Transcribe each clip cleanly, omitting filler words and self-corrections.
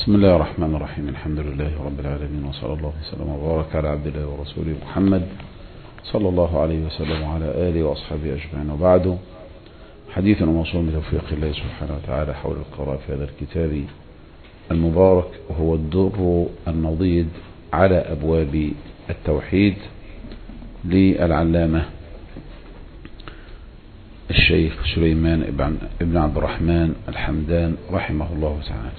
بسم الله الرحمن الرحيم. الحمد لله رب العالمين، وصلى الله وسلم وبارك على عبد الله ورسوله محمد صلى الله عليه وسلم وعلى آله وأصحابه أجمعين. وبعد، حديثنا موصول بتوفيق الله سبحانه وتعالى حول القراءة في هذا الكتاب المبارك، وهو الدر النضيد على أبواب التوحيد للعلامة الشيخ سليمان ابن عبد الرحمن الحمدان رحمه الله تعالى.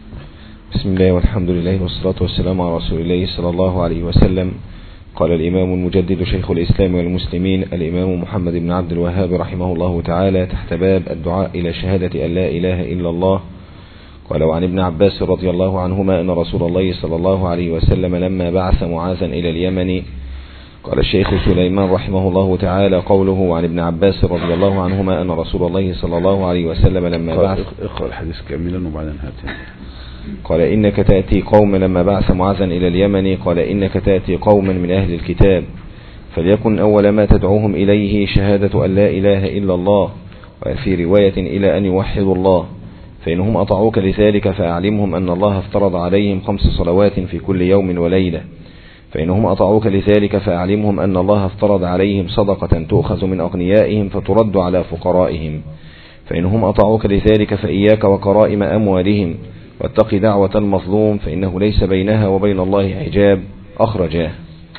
بسم الله والحمد لله والصلاة والسلام على رسول الله صلى الله عليه وسلم. قال الإمام المجدد شيخ الإسلام والمسلمين الإمام محمد بن عبد الوهاب رحمه الله تعالى تحت باب الدعاء إلى شهادة أن لا إله إلا الله. قال: وعن ابن عباس رضي الله عنهما أن رسول الله صلى الله عليه وسلم لما بعث معاذا إلى اليمن. قال الشيخ سليمان رحمه الله تعالى قوله: وعن ابن عباس رضي الله عنهما أن رسول الله صلى الله عليه وسلم لما بعث. اقرأ الحديث كاملا وبعدين هاتين. قال: إنك تأتي قوما لما بعث معاذا إلى اليمن. قال: إنك تأتي قوما من أهل الكتاب، فليكن أول ما تدعوهم إليه شهادة أن لا إله إلا الله، وفي رواية إلى أن يوحدوا الله، فإنهم أطاعوك لذلك فأعلمهم أن الله افترض عليهم 5 صلوات في كل يوم وليلة. فإنهم أطاعوك لذلك فأعلمهم أن الله افترض عليهم صدقة تؤخذ من أغنيائهم فترد على فقرائهم. فإنهم أطاعوك لذلك فإياك وكرائم أموالهم، واتق دعوة المظلوم فإنه ليس بينها وبين الله حجاب. أخرجاه.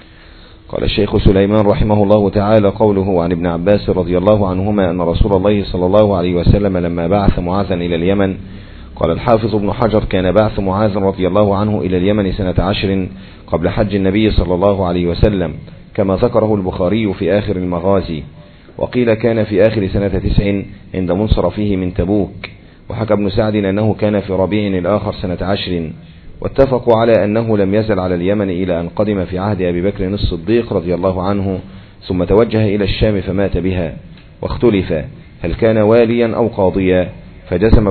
قال الشيخ سليمان رحمه الله تعالى قوله: عن ابن عباس رضي الله عنهما أن رسول الله صلى الله عليه وسلم لما بعث معاذا إلى اليمن. قال الحافظ ابن حجر: كان بعث معاذ رضي الله عنه إلى اليمن سنة 10 قبل حج النبي صلى الله عليه وسلم، كما ذكره البخاري في آخر المغازي. وقيل كان في آخر سنة 9 عند منصرفه من تبوك. وحكى ابن سعد أنه كان في ربيع الآخر سنة 10. واتفقوا على أنه لم يزل على اليمن إلى أن قدم في عهد أبي بكر الصديق رضي الله عنه، ثم توجه إلى الشام فمات بها. واختلف هل كان واليا أو قاضيا، فجزم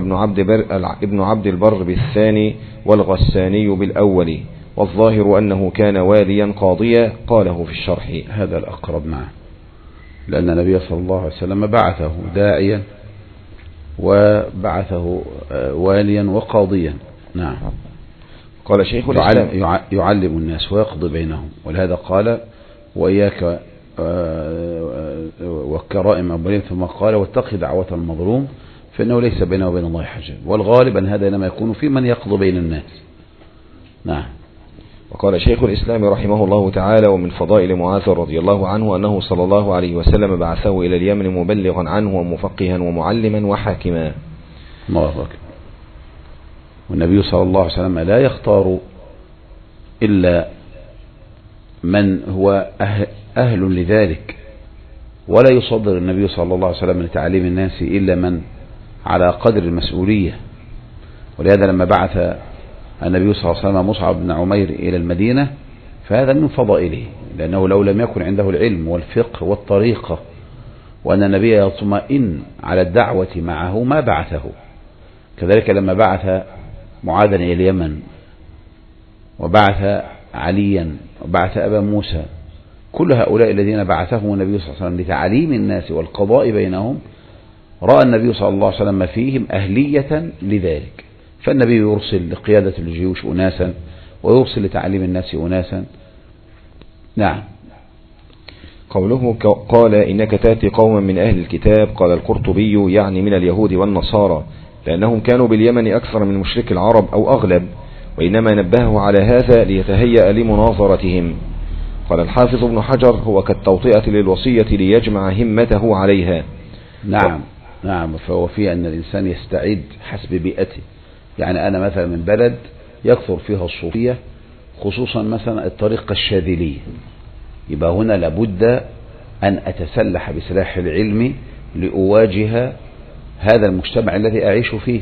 ابن عبد البر بالثاني والغساني بالأول، والظاهر أنه كان واليا قاضيا. قاله في الشرح. هذا الأقرب معه، لأن النبي صلى الله عليه وسلم بعثه داعيا وبعثه واليا وقاضيا. نعم. قال شيخ الإسلام: يعلم الناس ويقضي بينهم، ولهذا قال: وإياك وكرائم أموالهم، ثم قال: واتق دعوة المظلوم فإنه ليس بينه وبين الله حجاب. والغالب أن هذا إنما يكون في من يقضي بين الناس. نعم. وقال شيخ الإسلام رحمه الله تعالى: ومن فضائل معاذ رضي الله عنه أنه صلى الله عليه وسلم بعثه إلى اليمن مبلغا عنه ومفقها ومعلما وحاكما. الله أكبر. والنبي صلى الله عليه وسلم لا يختار إلا من هو أهل لذلك، ولا يصدر النبي صلى الله عليه وسلم لتعليم الناس إلا من على قدر المسؤولية. ولهذا لما بعث النبي صلى الله عليه وسلم مصعب بن عمير إلى المدينة، فهذا من فضائله، لأنه لو لم يكن عنده العلم والفقه والطريقة وأن النبي يطمئن على الدعوة معه ما بعثه. كذلك لما بعث معاذا إلى اليمن، وبعث عليا، وبعث أبا موسى، كل هؤلاء الذين بعثهم النبي صلى الله عليه وسلم لتعليم الناس والقضاء بينهم، رأى النبي صلى الله عليه وسلم فيهم أهلية لذلك، فالنبي يرسل لقيادة الجيوش أناسا، ويرسل لتعليم الناس أناسا. نعم. قوله: قال: إنك تأتي قوما من أهل الكتاب. قال القرطبي: يعني من اليهود والنصارى، لأنهم كانوا باليمن أكثر من مشرك العرب أو أغلب، وإنما نبهه على هذا ليتهيأ لمناظرتهم. قال الحافظ ابن حجر: هو كالتوطئة للوصية ليجمع همته عليها. نعم. نعم. فهو في أن الإنسان يستعد حسب بيئته. يعني أنا مثلا من بلد يكثر فيها الصوفية، خصوصا مثلا الطريقة الشاذلية، يبقى هنا لابد أن أتسلح بسلاح العلم لأواجه هذا المجتمع الذي أعيش فيه،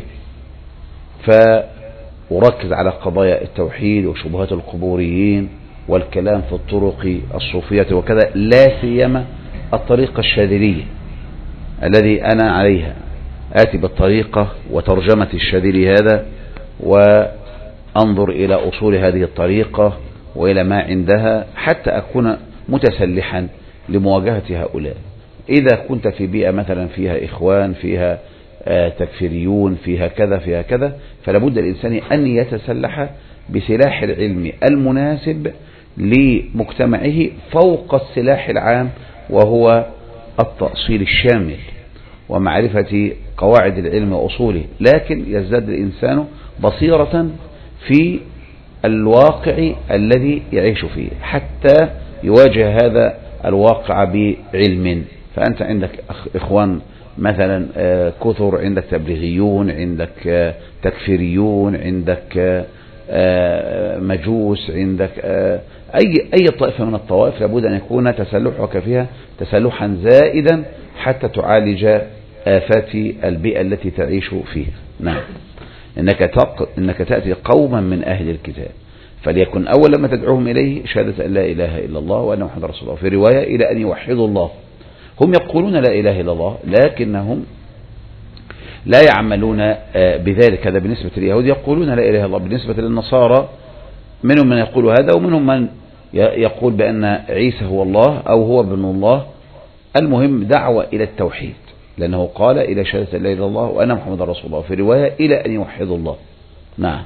فأركز على قضايا التوحيد وشبهات القبوريين والكلام في الطرق الصوفية وكذا، لا سيما الطريقة الشاذلية الذي أنا عليها. آتي بالطريقة وترجمة الشاذلي هذا، وأنظر إلى أصول هذه الطريقة وإلى ما عندها، حتى أكون متسلحا لمواجهة هؤلاء. إذا كنت في بيئة مثلا فيها إخوان، فيها تكفيريون، فيها كذا فيها كذا. فلا بد الإنسان أن يتسلح بسلاح العلم المناسب لمجتمعه فوق السلاح العام، وهو التأصيل الشامل ومعرفة قواعد العلم وأصوله. لكن يزداد الإنسان بصيرة في الواقع الذي يعيش فيه حتى يواجه هذا الواقع بعلم. فأنت عندك إخوان مثلا كثر، عندك تبليغيون، عندك تكفيريون، عندك مجوس، عندك أي طائفة من الطوائف لابد أن يكون تسلحك فيها تسلحا زائدا حتى تعالج آفات البيئة التي تعيش فيها. نعم، إنك تأتي قوما من أهل الكتاب فليكن أول ما تدعوهم إليه شهادة أن لا إله إلا الله وأن محمد رسول الله، في رواية إلى أن يوحدوا الله. هم يقولون لا إله إلا الله لكنهم لا يعملون بذلك. هذا بالنسبة لليهود يقولون لا إله إلا الله. بالنسبة للنصارى منهم من يقول هذا، ومنهم من يقول بأن عيسى هو الله أو هو ابن الله. المهم دعوة إلى التوحيد، لأنه قال إلى شهادة لا إله إلا الله وأن محمد رسول الله، في رواية إلى أن يوحدوا الله. نعم.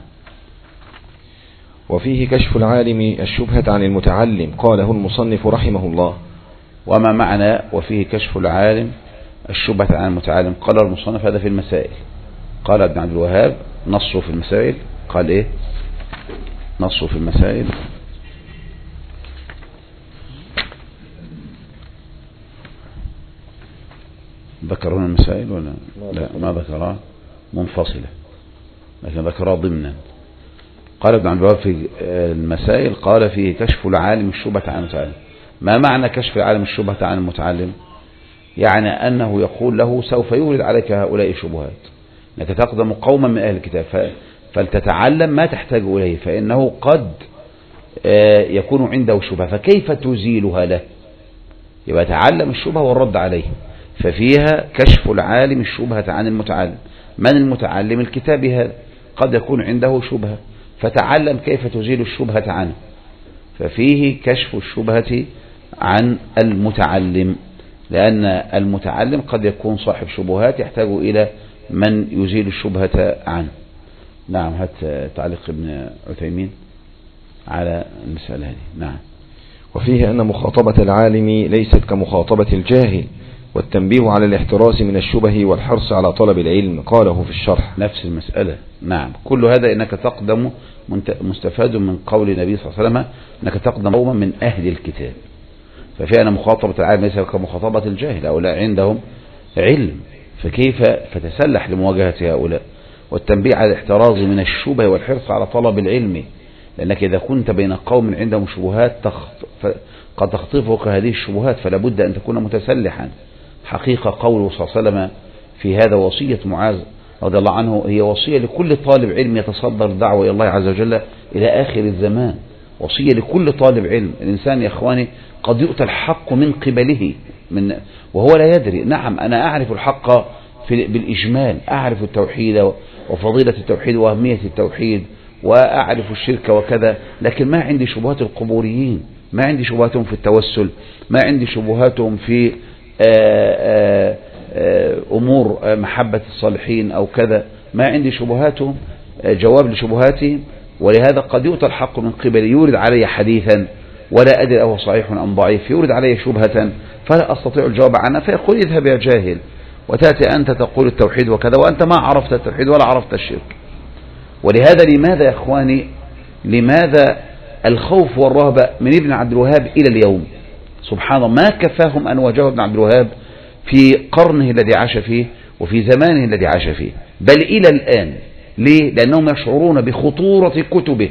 وفيه كشف العالم الشبهة عن المتعلم، قاله المصنف رحمه الله. وما معنى وفيه كشف العالم الشبهة عن المتعلم؟ قال المصنف هذا في المسائل. قال ابن عبد الوهاب نصه في المسائل. قال إيه نصه في المسائل؟ ذكرون المسائل ولا لا؟ ما ذكرها منفصلة، لكن ذكرها ضمنا. قال ابن عبد الوهاب في المسائل قال فيه كشف العالم الشبهة عن المتعلم. ما معنى كشف العالم الشبهة عن المتعلم؟ يعني أنه يقول له سوف يورد عليك هؤلاء الشبهات، أنك تقدم قوما من أهل الكتاب فلتتعلم ما تحتاج إليه، فإنه قد يكون عنده شبهة، فكيف تزيلها له؟ يبقى تعلم الشبهة والرد عليه. ففيها كشف العالم الشبهة عن المتعلم. من المتعلم؟ الكتاب هذا قد يكون عنده شبهة، فتعلم كيف تزيل الشبهة عنه. ففيه كشف الشبهة عن المتعلم، لأن المتعلم قد يكون صاحب شبهات يحتاج إلى من يزيل الشبهة عنه. نعم. هات تعليق ابن عثيمين على المسألة هذه. نعم. وفيه أن مخاطبة العالم ليست كمخاطبة الجاهل، والتنبيه على الاحتراس من الشبه والحرص على طلب العلم، قاله في الشرح. نفس المسألة. نعم. كل هذا إنك تقدم مستفاد من قول النبي صلى الله عليه وسلم إنك تقدم قوما من أهل الكتاب. ففي أن مخاطبة العالم ليس كمخاطبة الجاهل، هؤلاء عندهم علم، فكيف فتسلح لمواجهة هؤلاء. والتنبيه على الاحتراز من الشبه والحرص على طلب العلم، لأنك إذا كنت بين قوم عندهم شبهات قد تخطفك هذه الشبهات، فلا بد أن تكون متسلحا. حقيقة قوله صلى الله عليه وسلم في هذا وصية معاذ رضي الله عنه هي وصية لكل طالب علم يتصدر دعوة إلى الله عز وجل إلى آخر الزمان. وصية لكل طالب علم. الإنسان يا إخواني قد يؤتى الحق من قبله وهو لا يدري. نعم، أنا أعرف الحق بالإجمال، أعرف التوحيد وفضيلة التوحيد وأهمية التوحيد، وأعرف الشرك وكذا، لكن ما عندي شبهات القبوريين، ما عندي شبهاتهم في التوسل، ما عندي شبهاتهم في أمور محبة الصالحين أو كذا، ما عندي شبهاتهم جواب لشبهاتي. ولهذا قد يؤتى الحق من قبل يورد علي حديثا ولا أدري أهو صحيح أم ضعيف، يورد علي شبهة فلا أستطيع الجواب عنها، فيقول اذهب يا جاهل، وتأتي أنت تقول التوحيد وكذا وأنت ما عرفت التوحيد ولا عرفت الشرك. ولهذا لماذا يا إخواني، لماذا الخوف والرهبة من ابن عبد الوهاب إلى اليوم؟ سبحان الله، ما كفاهم أن واجهوا ابن عبد الوهاب في قرنه الذي عاش فيه وفي زمانه الذي عاش فيه، بل إلى الآن. ليه؟ لأنهم يشعرون بخطورة كتبه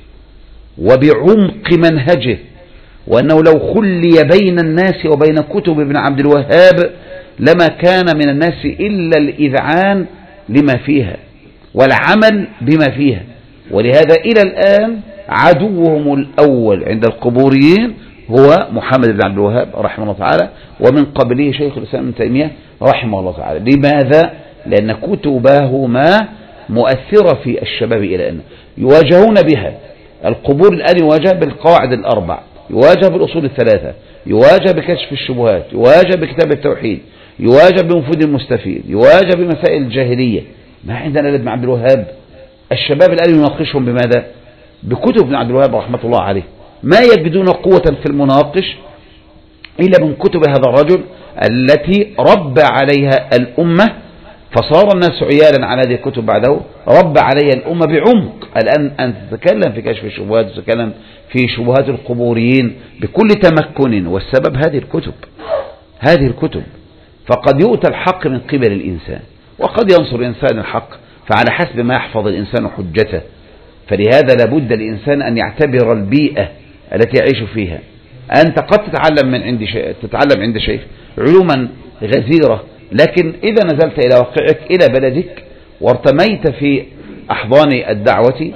وبعمق منهجه، وأنه لو خلي بين الناس وبين كتب ابن عبد الوهاب لما كان من الناس إلا الإذعان لما فيها والعمل بما فيها. ولهذا إلى الآن عدوهم الأول عند القبوريين هو محمد بن عبد الوهاب رحمه الله تعالى، ومن قبله شيخ الإسلام ابن تيمية رحمه الله تعالى. لماذا؟ لأن كتبهما مؤثرة في الشباب إلى أن يواجهون بها. القبور الآن يواجه بالقواعد الأربع، يواجه بالأصول الثلاثة، يواجه بكشف الشبهات، يواجه بكتاب التوحيد، يواجه بمفيد المستفيد، يواجه بمسائل الجاهلية. ما عندنا ابن عبد الوهاب الشباب الآن يناقشهم بماذا؟ بكتب ابن عبد الوهاب رحمة الله عليه. ما يجدون قوة في المناقش إلا من كتب هذا الرجل التي ربى عليها الأمة، فصار الناس عيالا على هذه الكتب بعده. ربى عليها الأمة بعمق. الآن أن تتكلم في كشف الشبهات، تتكلم في شبهات القبوريين بكل تمكن، والسبب هذه الكتب. فقد يؤتى الحق من قبل الإنسان، وقد ينصر الإنسان الحق، فعلى حسب ما يحفظ الإنسان حجته. فلهذا لابد الإنسان أن يعتبر البيئة التي يعيش فيها. أنت قد تتعلم عند شيخ علوما غزيرة، لكن إذا نزلت إلى واقعك، إلى بلدك، وارتميت في أحضان الدعوة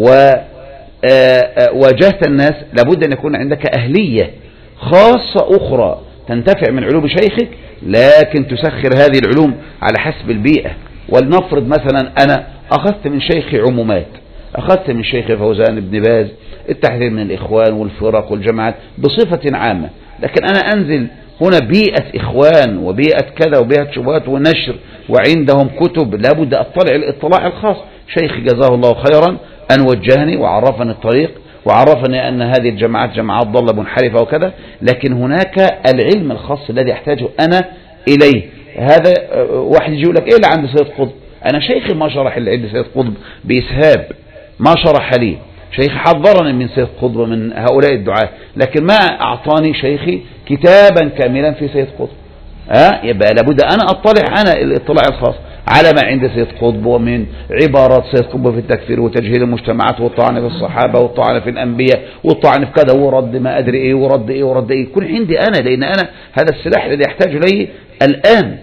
وواجهت الناس، لابد أن يكون عندك أهلية خاصة أخرى تنتفع من علوم شيخك، لكن تسخر هذه العلوم على حسب البيئة. ولنفرض مثلا أنا أخذت من شيخي عمومات، أخذت من شيخ فوزان بن باز التحذير من الإخوان والفرق والجماعات بصفة عامة، لكن أنا أنزل هنا بيئة إخوان وبيئة كذا وبيئة شبهات ونشر، وعندهم كتب، لابد أطلع الاطلاع الخاص. شيخي جزاه الله خيرا أن وجهني وعرفني الطريق، وعرفني أن هذه الجماعات جماعات ضالة منحرفة وكذا، لكن هناك العلم الخاص الذي أحتاجه أنا إليه. هذا واحد يقول لك إيه اللي عند سيد قطب؟ أنا شيخي ما شرح اللي عند سيد قطب بإسهاب، ما شرح لي. شيخي حذرني من سيد قطب ومن هؤلاء الدعاة، لكن ما أعطاني شيخي كتابا كاملا في سيد قطب. يبقى لابد أنا أطلع الاطلاع الخاص على ما عند سيد قطب، ومن عبارات سيد قطب في التكفير وتجهيل المجتمعات، والطعن في الصحابة، والطعن في الأنبياء، والطعن في كذا، ورد ما أدري إيه، ورد إيه ورد إيه. يكون عندي أنا، لأن أنا هذا السلاح الذي يحتاج إليه الآن،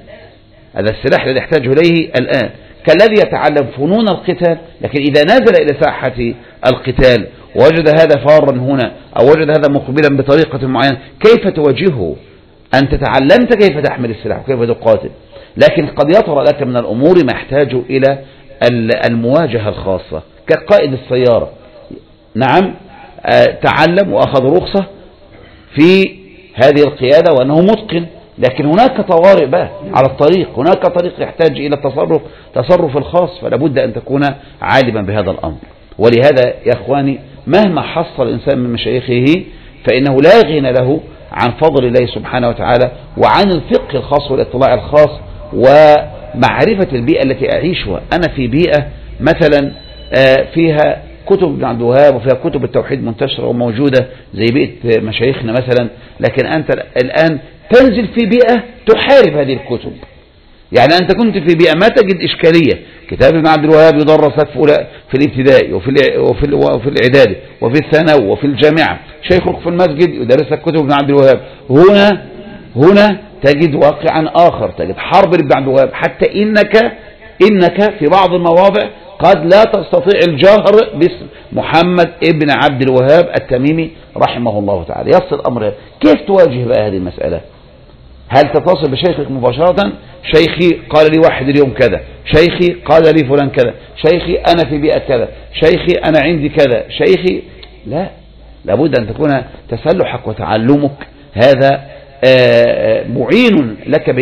كالذي يتعلم فنون القتال، لكن إذا نزل إلى ساحة القتال وجد هذا فارا هنا، أو وجد هذا مقبلا بطريقة معينة، كيف تواجهه؟ أنت تعلمت كيف تحمل السلاح وكيف تقاتل، لكن قد يطرأ لك من الأمور ما يحتاج إلى المواجهة الخاصة. كقائد السيارة، نعم، تعلم وأخذ رخصة في هذه القيادة وأنه متقن، لكن هناك طوارئ بقى على الطريق، هناك طريق يحتاج إلى التصرف الخاص، فلا بد أن تكون عالما بهذا الأمر. ولهذا يا أخواني، مهما حصل الإنسان من مشايخه فإنه لا غنى له عن فضل الله سبحانه وتعالى، وعن الفقه الخاص والاطلاع الخاص، ومعرفة البيئة التي أعيشها. أنا في بيئة مثلا فيها كتب ابن عبد الوهاب، وفيها كتب التوحيد منتشرة وموجودة زي بيئة مشايخنا مثلا، لكن أنت الآن تنزل في بيئة تحارب هذه الكتب. يعني أنت كنت في بيئة ما تجد إشكالية، كتاب ابن عبد الوهاب يدرس لك في الابتدائي وفي الإعدادي وفي الثانوي وفي الجامعة، شيخك في المسجد يدرس لك كتب ابن عبد الوهاب. هنا تجد واقعا آخر، تجد حرب ابن عبد الوهاب، حتى إنك في بعض المواضع قد لا تستطيع الجهر باسم محمد ابن عبد الوهاب التميمي رحمه الله تعالى. يصل الأمر كيف تواجه بقى هذه المسألة؟ هل تتصل بشيخك مباشرة؟ شيخي قال لي واحد اليوم كذا، شيخي قال لي فلان كذا، شيخي أنا في بيئة كذا، شيخي أنا عندي كذا، شيخي لا، لابد أن تكون تسلحك وتعلمك هذا معينا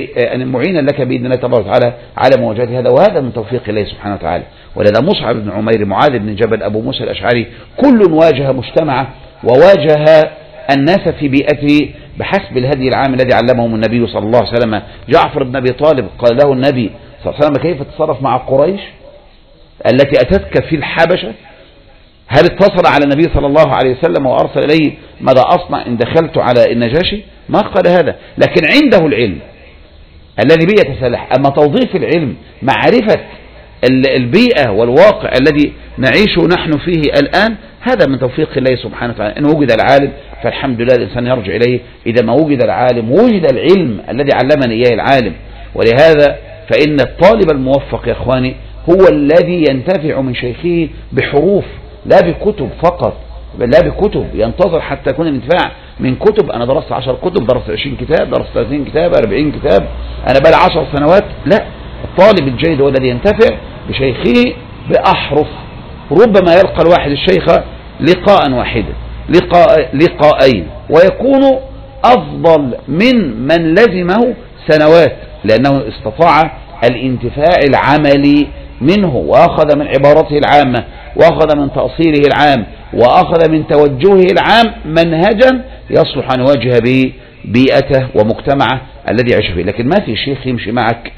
لك بإذن الله تبارك وتعالى على مواجهة هذا، وهذا من توفيق الله سبحانه وتعالى. ولذا مصعب بن عمير، معاذ بن جبل، أبو موسى الأشعري، كل واجه مجتمعه وواجه الناس في بيئته بحسب الهدي العام الذي علمهم النبي صلى الله عليه وسلم. جعفر بن أبي طالب قال له النبي صلى الله عليه وسلم: كيف تتصرف مع قريش التي أتتك في الحبشة؟ هل اتصل على النبي صلى الله عليه وسلم وأرسل إليه ماذا أصنع إن دخلت على النجاشي؟ ما قال هذا، لكن عنده العلم الذي به يتسلح. أما توظيف العلم، معرفة البيئة والواقع الذي نعيشه نحن فيه الآن، هذا من توفيق الله سبحانه وتعالى. إن وجد العالم فالحمد لله، الإنسان يرجع إليه. إذا ما وجد العالم، وجد العلم الذي علمني إياه العالم. ولهذا فإن الطالب الموفق يا إخواني هو الذي ينتفع من شيخه بحروف، لا بكتب فقط، لا بكتب ينتظر حتى يكون الانتفاع من كتب. أنا درست 10 كتب، درست 20 كتاب، درست 30 كتاب، 40 كتاب، أنا بقى 10 سنوات. لا، الطالب الجيد هو الذي ينتفع بشيخه بأحرف. ربما يلقى الواحد الشيخ لقاء واحدا، لقاءين، ويكون أفضل من لزمه سنوات، لأنه استطاع الانتفاع العملي منه، وأخذ من عبارته العامة، وأخذ من تأصيله العام، وأخذ من توجهه العام منهجا يصلح أن يواجه به بيئته ومجتمعه الذي يعيش فيه. لكن ما في شيخ يمشي معك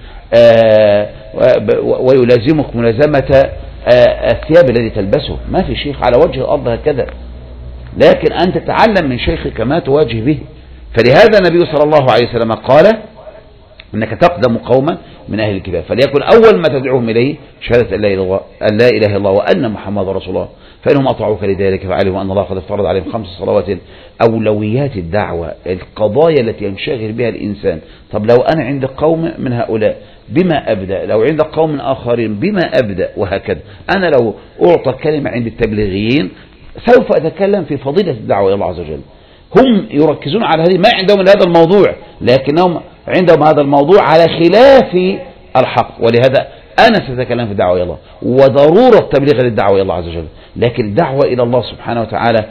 ويلازمك ملازمة الثياب الذي تلبسه، ما في شيخ على وجه الأرض هكذا، لكن أن تتعلم من شيخك ما تواجه به. فلهذا النبي صلى الله عليه وسلم قال إنك تقدم قوما من أهل الكتاب، فليكن أول ما تدعوهم إليه شهادة أن لا إله إلا الله وأن محمد رسول الله، فإنهم أطاعوك لذلك فعلموا أن الله قد افترض عليهم 5 صلوات. أولويات الدعوة، القضايا التي ينشغل بها الإنسان. طب لو أنا عند قوم من هؤلاء بما أبدأ، لو عند قوم آخرين بما أبدأ، وهكذا. أنا لو أعطى كلمة عند التبليغيين سوف أتكلم في فضيلة الدعوة إلى الله عز وجل. هم يركزون على هذه، ما عندهم هذا الموضوع، لكنهم عندهم هذا الموضوع على خلاف الحق. ولهذا أنا سأتكلم في الدعوة إلى الله وضرورة تبليغ الدعوة إلى الله عز وجل. لكن الدعوة إلى الله سبحانه وتعالى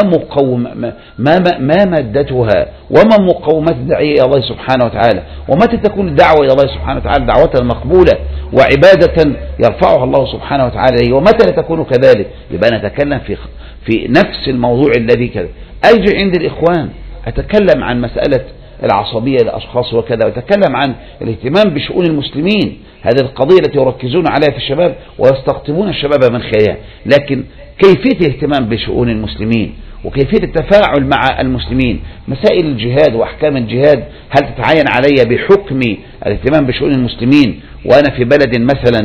ما مادتها وما مقومات الداعية إلى الله سبحانه وتعالى، ومتى تكون الدعوة إلى الله سبحانه وتعالى دعوة مقبولة وعبادة يرفعها الله سبحانه وتعالى، ومتى لا تكون كذلك. يبقى أنا أتكلم في نفس الموضوع الذي كذا. أجي عند الإخوان أتكلم عن مسألة العصبية للأشخاص وكذا، وأتكلم عن الاهتمام بشؤون المسلمين، هذه القضية التي يركزون عليها في الشباب ويستقطبون الشباب من خلالها. لكن كيفية الاهتمام بشؤون المسلمين وكيفية التفاعل مع المسلمين، مسائل الجهاد وأحكام الجهاد، هل تتعين علي بحكم الاهتمام بشؤون المسلمين وأنا في بلد مثلا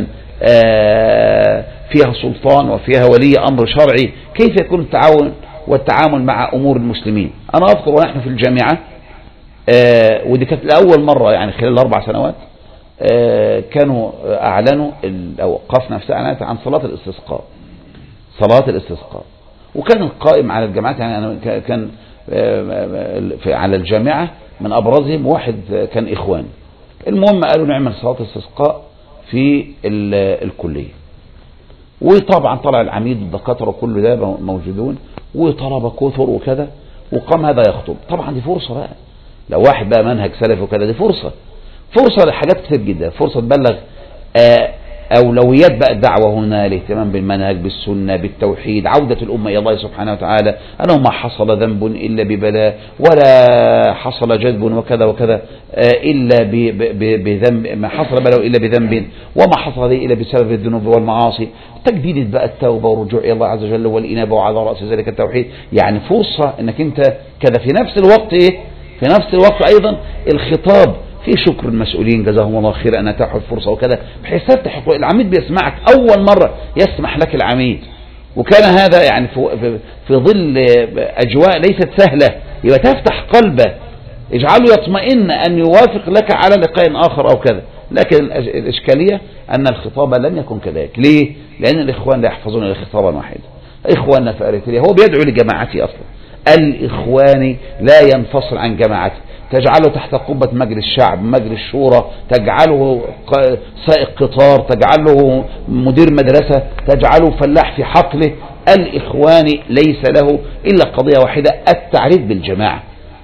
فيها سلطان وفيها ولي أمر شرعي؟ كيف يكون التعاون والتعامل مع أمور المسلمين؟ أنا أذكر ونحن في الجامعة، ودي كانت لأول مرة يعني خلال 4 سنوات، كانوا أعلنوا الأوقاف نفسها أعلنت عن صلاة الاستسقاء. وكان القائم على الجامعات، يعني أنا كان على الجامعة من أبرزهم واحد كان إخوان. المهم قالوا نعمل صلاة الاستسقاء في الكلية، وطبعا طلع العميد والدكاترة كل ده موجودون وطلبة كثر وكذا، وقام هذا يخطب. طبعا دي فرصة بقى، لو واحد بقى منهج سلف وكذا، دي فرصة لحاجات كتير جدا، فرصة تبلغ أولويات بقى الدعوة هنا، الاهتمام بالمنهج، بالسنة، بالتوحيد، عودة الأمة إلى الله سبحانه وتعالى، أنه ما حصل ذنب إلا ببلاء، ولا حصل جذب وكذا وكذا إلا بذنب، ما حصل بلاء إلا بذنب، وما حصل إلا بسبب الذنوب والمعاصي. تجديد بقى التوبة والرجوع إلى الله عز وجل والإنابة، وعلى رأس ذلك التوحيد. يعني فرصة أنك أنت كذا في نفس الوقت في نفس الوقت أيضا الخطاب في شكر المسؤولين جزاهم الله خير أن أتاحوا الفرصة وكذا، بحيث تفتح العميد بيسمعك أول مرة، يسمح لك العميد. وكان هذا يعني في ظل أجواء ليست سهلة، يبقى تفتح قلبه، اجعله يطمئن أن يوافق لك على لقاء آخر أو كذا. لكن الإشكالية أن الخطاب لم يكن كذلك. ليه؟ لأن الإخوان لا يحفظون إلا خطابا واحدا. إخواننا في أريتريا، هو بيدعو لجماعتي أصلا، الإخواني لا ينفصل عن جماعته، تجعله تحت قبة مجلس الشعب، مجلس شورى، تجعله سائق قطار، تجعله مدير مدرسة، تجعله فلاح في حقله. الإخواني ليس له إلا قضية واحدة، التعريف بالجماعة.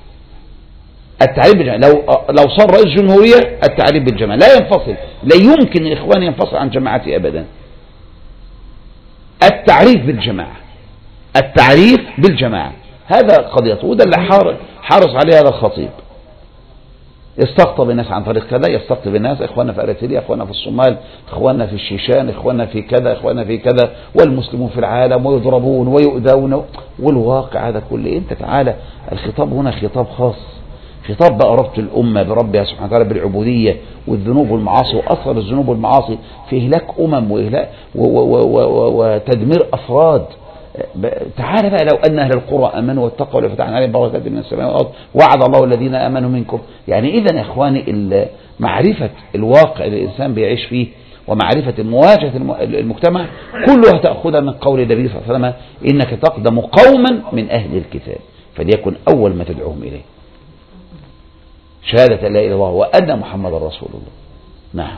لو صار رئيس جمهورية التعريف بالجماعة، لا ينفصل، لا يمكن الإخوان ينفصل عن جماعته أبدا. التعريف بالجماعة هذا قضيته، وده اللي حارس عليه هذا الخطيب. يستقطب الناس عن طريق كذا، يستقطب الناس، إخواننا في أريتريا، إخواننا في الصومال، إخواننا في الشيشان، إخواننا في كذا، إخواننا في كذا، والمسلمون في العالم ويضربون ويؤذون، والواقع هذا كله. أنت تعالى، الخطاب هنا خطاب خاص، خطاب بقى ربط الأمة بربها سبحانه وتعالى بالعبودية والذنوب والمعاصي، وأثر الذنوب والمعاصي في إهلاك أمم وإهلاك وتدمير أفراد. تعالى بقى، لو أن أهل القرى أمنوا واتقوا لفتحنا عليهم بركات من السماء والأرض وعد الله الذين آمنوا منكم. يعني إذن يا إخواني، معرفة الواقع اللي الإنسان بيعيش فيه ومعرفة مواجهة المجتمع كلها تأخذها من قول النبي صلى الله عليه وسلم: إنك تقدم قوما من أهل الكتاب فليكن أول ما تدعوهم إليه شهادة لا إله إلا الله وأن محمد رسول الله. نعم.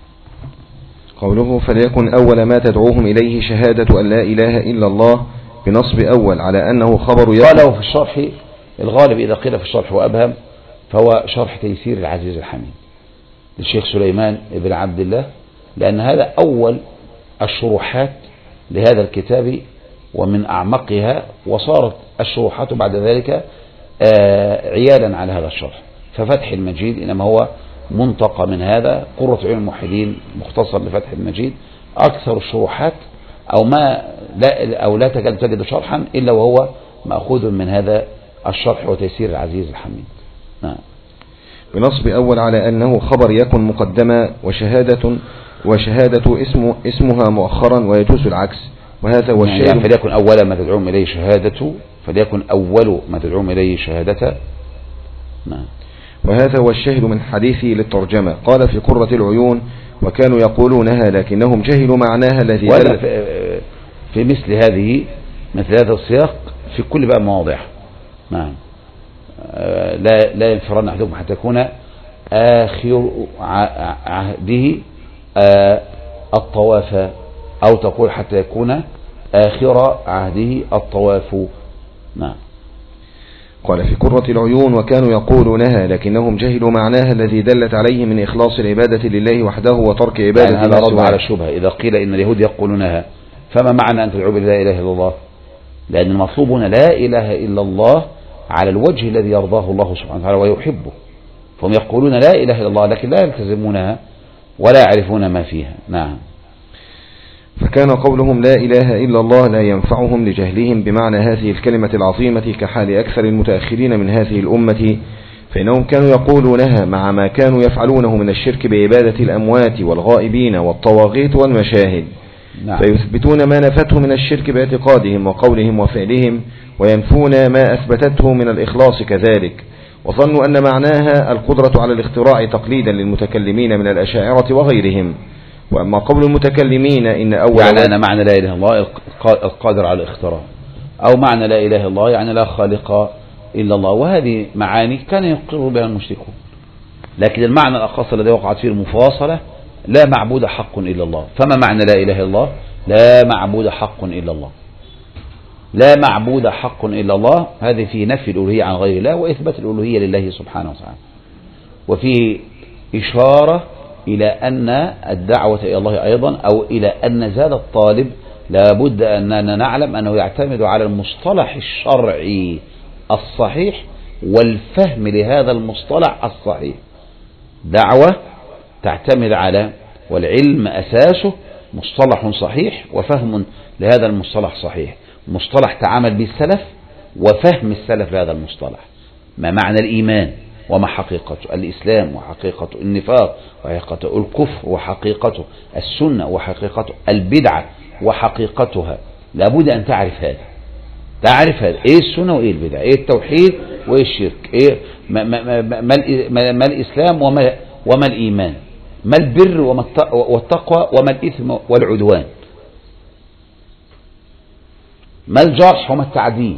قوله فليكن أول ما تدعوهم إليه شهادة أن لا إله إلا الله بنصب أول على أنه خبر قاله في الشرح الغالب إذا قيل في الشرح وأبهم فهو شرح تيسير العزيز الحميد للشيخ سليمان بن عبد الله، لأن هذا أول الشروحات لهذا الكتاب ومن أعمقها، وصارت الشروحات بعد ذلك عيالا على هذا الشرح. ففتح المجيد إنما هو منطقة من هذا، قرة عيون الموحدين مختصر لفتح المجيد، أكثر الشروحات أو لا تكاد تجد شرحا إلا وهو مأخوذ من هذا الشرح وتيسير العزيز الحميد. نعم. بنصب أول على أنه خبر يكن مقدما، وشهادة اسمها مؤخرا، ويجوز العكس، وهذا هو الشيء. يعني فليكن أول ما تدعوهم إليه شهادة، فليكن أول ما تدعوهم إليه شهادة. نعم. وهذا هو الشاهد من حديثي للترجمة. قال في قرة العيون: وكانوا يقولونها لكنهم جهلوا معناها الذي في مثل هذا السياق في كل بقى مواضع. نعم. لا ينفرن أحدكم حتى يكون آخر عهده الطواف، أو تقول حتى يكون آخر عهده الطواف. نعم. قال في قرة العيون: وكانوا يقولونها لكنهم جهلوا معناها الذي دلت عليه من إخلاص العبادة لله وحده وترك عبادة يعني هذا رد على الشبهة. إذا قيل إن اليهود يقولونها فما معنى أن تدعو لا إله إلا الله؟ لأن المطلوب هنا لا إله إلا الله على الوجه الذي يرضاه الله سبحانه وتعالى ويحبه، فهم يقولون لا إله إلا الله لكن لا يلتزمونها ولا يعرفون ما فيها. نعم. فكان قولهم لا إله إلا الله لا ينفعهم لجهلهم بمعنى هذه الكلمة العظيمة، كحال أكثر المتأخرين من هذه الأمة، فإنهم كانوا يقولونها مع ما كانوا يفعلونه من الشرك بعبادة الأموات والغائبين والطواغيت والمشاهد. نعم. فيثبتون ما نفته من الشرك باعتقادهم وقولهم وفعلهم، وينفون ما أثبتته من الإخلاص كذلك، وظنوا أن معناها القدرة على الاختراع تقليدا للمتكلمين من الأشاعرة وغيرهم. وأما قول المتكلمين إن أول يعني أنا معنى لا إله إلا الله القادر على الاختراع، أو معنى لا إله إلا الله يعني لا خالق إلا الله، وهذه معاني كان يقر بها المشركون. لكن المعنى الأخص الذي وقعت فيه المفاصلة لا معبود حق إلا الله. فما معنى لا إله إلا الله؟ لا معبود حق إلا الله. لا معبود حق إلا الله، هذه في نفي الألوهية عن غير الله وإثبات الألوهية لله سبحانه وتعالى، وفي إشارة إلى أن الدعوة إلى الله أيضا، أو إلى أن زاد الطالب لابد أننا نعلم أنه يعتمد على المصطلح الشرعي الصحيح والفهم لهذا المصطلح الصحيح. دعوة تعتمد على، والعلم أساسه مصطلح صحيح وفهم لهذا المصطلح صحيح، مصطلح تعامل به السلف وفهم السلف لهذا المصطلح. ما معنى الإيمان وما حقيقته، الإسلام وحقيقته، النفاق وحقيقته، الكفر وحقيقته، السنة وحقيقته، البدعة وحقيقتها. لابد أن تعرف هذا، تعرف هذا إيه السنة وإيه البدعة، إيه التوحيد وإيه الشرك، إيه ما الإسلام وما الإيمان، ما البر والتقوى وما الإثم والعدوان، ما الجرح وما التعديل.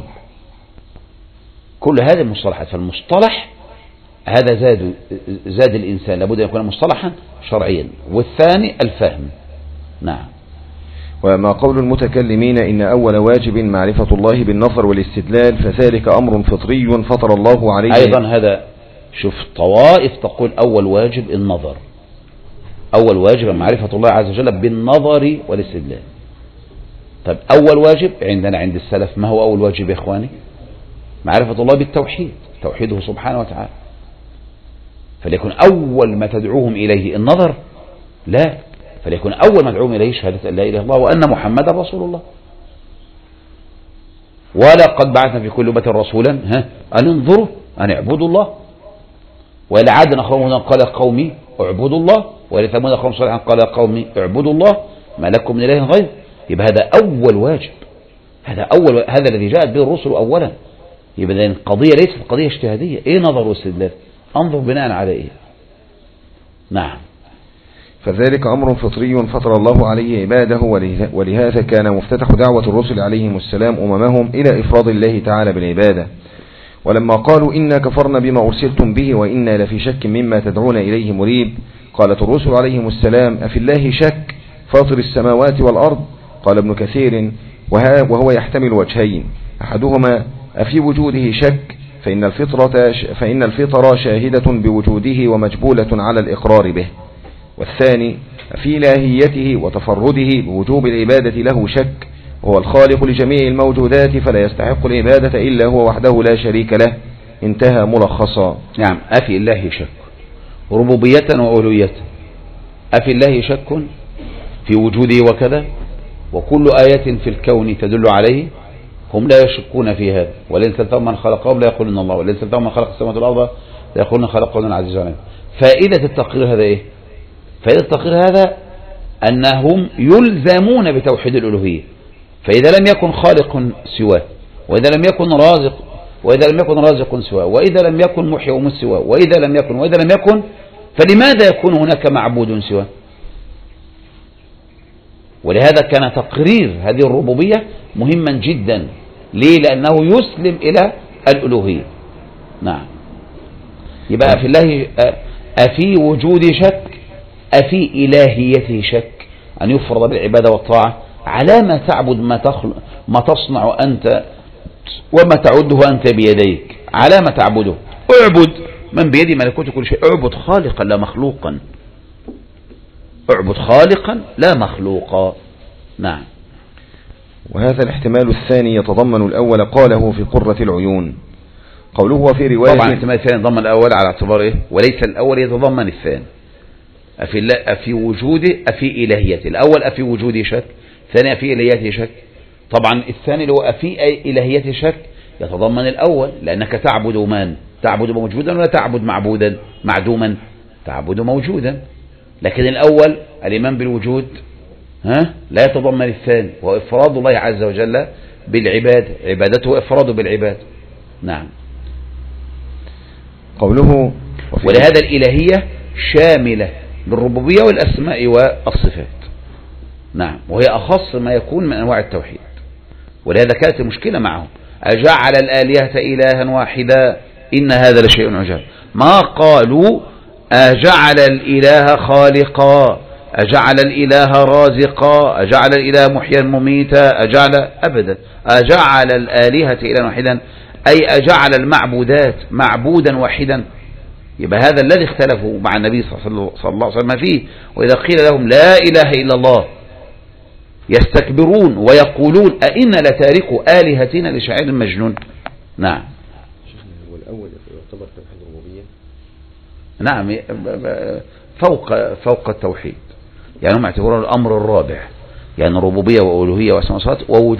كل هذه المصطلحات. فالمصطلح هذا زاد الإنسان لابد أن يكون مصطلحا شرعيا، والثاني الفهم. نعم. وما قول المتكلمين إن أول واجب معرفة الله بالنظر والاستدلال فذلك أمر فطري فطر الله عليه. أيضا هذا شوف طوائف تقول أول واجب النظر، أول واجب معرفة الله عز وجل بالنظر والاستدلال. طب أول واجب عندنا عند السلف ما هو أول واجب يا إخواني؟ معرفة الله بالتوحيد، توحيده سبحانه وتعالى. فليكن أول ما تدعوهم إليه النظر؟ لا، فليكن أول ما تدعوهم إليه شهادة أن لا إله إلا الله وأن محمدا رسول الله. ولقد بعثنا في كل أمة رسولا أن انظروا أن اعبدوا الله. وإلى عاد أخاهم هودا قال قومي اعبدوا الله، وإلى ثمود أخاهم صالحا قال قومي اعبدوا الله ما لكم من إله غيره. يبقى هذا أول واجب، هذا الذي جاءت به الرسل أولا. يبقى القضية ليست قضية اجتهادية. إيه نظر واستدلال؟ أنظر بناء على إيه؟ نعم. فذلك أمر فطري فطر الله عليه عباده، ولهذا كان مفتتح دعوة الرسل عليهم السلام أممهم إلى إفراد الله تعالى بالعبادة. ولما قالوا إنا كفرنا بما أرسلتم به وإنا لفي شك مما تدعون إليه مريب، قالت الرسل عليهم السلام أفي الله شك فاطر السماوات والأرض؟ قال ابن كثير وهو يحتمل وجهين، أحدهما أفي وجوده شك فإن الفطرة شاهدة بوجوده ومجبولة على الإقرار به. والثاني في إلهيته وتفرده بوجوب العبادة له شك، هو الخالق لجميع الموجودات فلا يستحق العبادة إلا هو وحده لا شريك له. انتهى ملخصا. نعم. أفي الله شك ربوبية وألوهية. أفي الله شك في وجوده وكذا، وكل آية في الكون تدل عليه، هم لا يشكون في هذا. ولئن سألتهم من خلقهم لا يقولون الله، ولئن سألتهم من خلق السماوات والأرض لا يقولون خلقهن العزيز العليم. فائدة التقرير هذا إيه؟ فائدة التقرير هذا أنهم يلزمون بتوحيد الألوهية. فإذا لم يكن خالق سواه، وإذا لم يكن رازق سواه، وإذا لم يكن محيي وميت سواه، وإذا لم يكن فلماذا يكون هناك معبود سواه؟ ولهذا كان تقرير هذه الربوبية مهما جدا. ليه؟ لأنه يسلم إلى الألوهية. نعم. يبقى في الله أفي وجود شك، أفي إلهيته شك، أن يفرض بالعبادة والطاعة. على ما تعبد ما تصنع أنت وما تعده أنت بيديك، على ما تعبده. اعبد من بيده ملكوت كل شيء، اعبد خالقا لا مخلوقا، اعبد خالقا لا مخلوقا. نعم. وهذا الاحتمال الثاني يتضمن الأول قاله في قرة العيون. قوله وفي رواية. طبعا الاحتمال الثاني يتضمن الأول على اعتبار إيه؟ وليس الأول يتضمن الثاني. أفي وجوده، أفي إلهيته. الأول أفي وجوده شك، الثاني أفي إلهيته شك. طبعا الثاني اللي هو أفي إلهيته شك يتضمن الأول، لأنك تعبد من؟ تعبد موجودا ولا تعبد معبودا معدوما؟ تعبد موجودا. لكن الأول الإيمان بالوجود لا يتضمن الثاني، وهو إفراد الله عز وجل بالعباد، عبادته إفراده بالعباد. نعم. قوله ولهذا الإلهية شاملة للربوبية والأسماء والصفات. نعم. وهي أخص ما يكون من أنواع التوحيد. ولهذا كانت المشكلة معهم، أجعل الآلهة إلها واحدا إن هذا لشيء عجاب. ما قالوا أجعل الإله خالقا، أجعل الإله رازقا، أجعل الإله محيا مميتا، أبدا. أجعل الآلهة إلها واحدا أي أجعل المعبودات معبودا واحدا. يبقى هذا الذي اختلفوا مع النبي صلى الله عليه وسلم فيه. وإذا قيل لهم لا إله إلا الله يستكبرون ويقولون أئنا لتاركوا آلهتنا لشاعر مجنون. نعم. والأول يعتبر توحيد الربوبية. نعم. فوق التوحيد، يعني هم اعتبروا الأمر الرابع، يعني ربوبية وألوهية وأسماء وصفات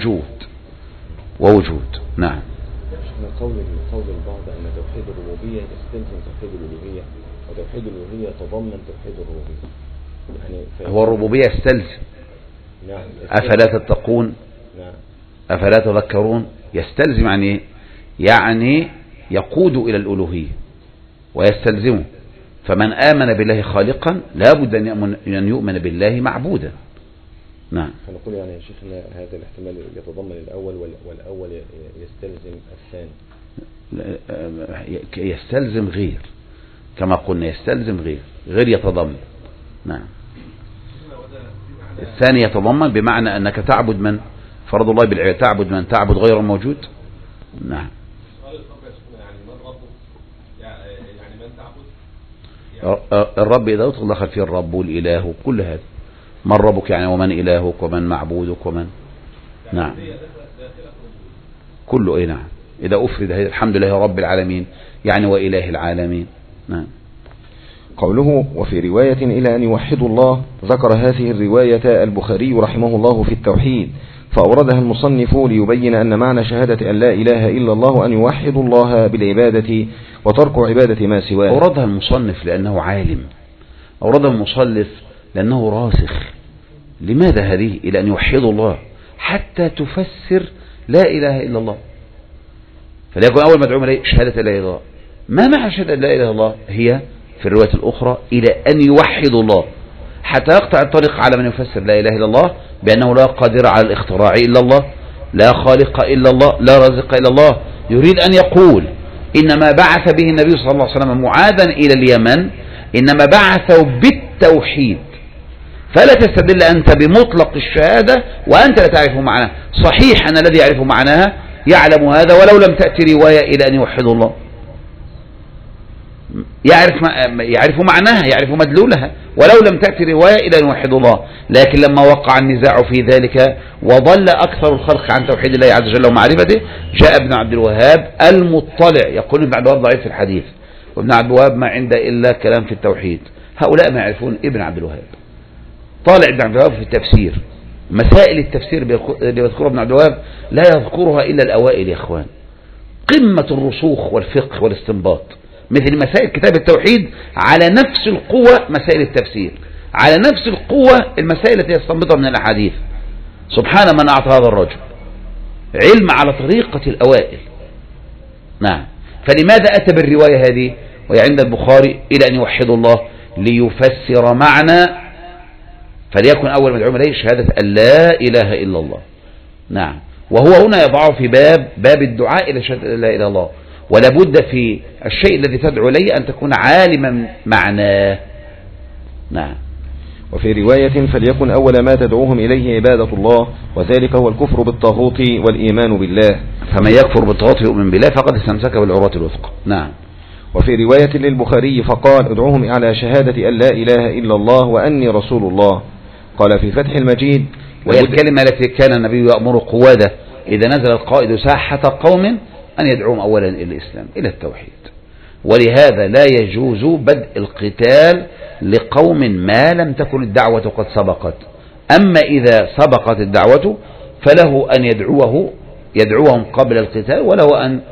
ووجود. نعم. قول البعض أن توحيد الربوبية يستلزم توحيد الألوهية، وتوحيد الألوهية يتضمن توحيد الربوبية. يعني هو الربوبية يستلزم. نعم. أفلا تتقون؟ نعم. أفلا تذكرون؟ يستلزم يعني يقود إلى الألوهية ويستلزمه. فمن آمن بالله خالقا لا بد أن يؤمن بالله معبودا. نعم. فنقول يعني يا شيخنا هذا الاحتمال يتضمن الأول، والأول يستلزم الثاني. يستلزم غير، كما قلنا يستلزم غير يتضمن. نعم. الثاني يتضمن بمعنى أنك تعبد من فرض الله بالعبادة، تعبد غير موجود. نعم. الرب إذا دخل فيه الرب والإله وكل هذا. من ربك يعني، ومن إلهك، ومن معبودك، ومن. نعم. كله إيه. نعم. إذا أفرد الحمد لله رب العالمين يعني وإله العالمين. نعم. قوله وفي رواية إلى أن يوحدوا الله، ذكر هذه الرواية البخاري رحمه الله في التوحيد، فأوردها المصنف ليبين أن معنى شهادة أن لا إله إلا الله أن يوحدوا الله بالعبادة وترك عبادة ما سواه. أوردها المصنف لأنه عالم، أوردها المصنف لأنه راسخ. لماذا هذه؟ إلى أن يوحدوا الله حتى تفسر لا إله إلا الله. فليكن أول مدعوم إليه شهادة لا إله إلا الله. ما معنى شهادة لا إله إلا الله؟ هي في الرواية الأخرى إلى أن يوحدوا الله، حتى يقطع الطريق على من يفسر لا إله إلا الله بأنه لا قادر على الاختراع إلا الله، لا خالق إلا الله، لا رازق إلا الله. يريد أن يقول إنما بعث به النبي صلى الله عليه وسلم معاذا إلى اليمن، إنما بعثه بالتوحيد. فلا تستدل أنت بمطلق الشهادة وأنت لا تعرف معناها. صحيح أن الذي يعرف معناها يعلم هذا ولو لم تأتي رواية إلى أن يوحدوا الله، يعرف معناها، يعرف مدلولها ولو لم تأتي رواية إلى أن يوحدوا الله. لكن لما وقع النزاع في ذلك وضل أكثر الخلق عن توحيد الله عز وجل ومعرفته، جاء ابن عبد الوهاب المطلع، يقول ابن عبد الوهاب ضعيف في الحديث، وابن عبد الوهاب ما عنده إلا كلام في التوحيد. هؤلاء ما يعرفون ابن عبد الوهاب. طالع ابن عبد الوهاب في التفسير، مسائل التفسير اللي يذكرها ابن عبد الوهاب لا يذكرها إلا الأوائل يا إخوان، قمة الرسوخ والفقه والاستنباط، مثل مسائل كتاب التوحيد على نفس القوة مسائل التفسير، على نفس القوة المسائل التي يستنبطها من الأحاديث. سبحان من أعطى هذا الرجل علم على طريقة الأوائل. نعم. فلماذا أتى بالرواية هذه وهي عند البخاري إلى أن يوحدوا الله؟ ليفسر معنى، فليكن أول ما يدعون إليه شهادة أن لا إله إلا الله. نعم. وهو هنا يضعه في باب الدعاء إلى شهادة لا إله إلا الله، ولا بد في الشيء الذي تدعو إليه أن تكون عالما معناه. نعم. وفي رواية فليكن أول ما تدعوهم إليه عبادة الله، وذلك هو الكفر بالطاغوت والإيمان بالله، فمن يكفر بالطاغوت ويؤمن بالله فقد استمسك بالعروة الوثقى. نعم. وفي رواية للبخاري فقال ادعوهم على شهادة أن لا إله إلا الله وأني رسول الله. قال في فتح المجيد وهي الكلمة التي كان النبي يأمر قواده إذا نزل القائد ساحة قوم أن يدعوهم أولا إلى الإسلام، إلى التوحيد. ولهذا لا يجوز بدء القتال لقوم ما لم تكن الدعوة قد سبقت. أما إذا سبقت الدعوة فله أن يدعوهم قبل القتال، وله أن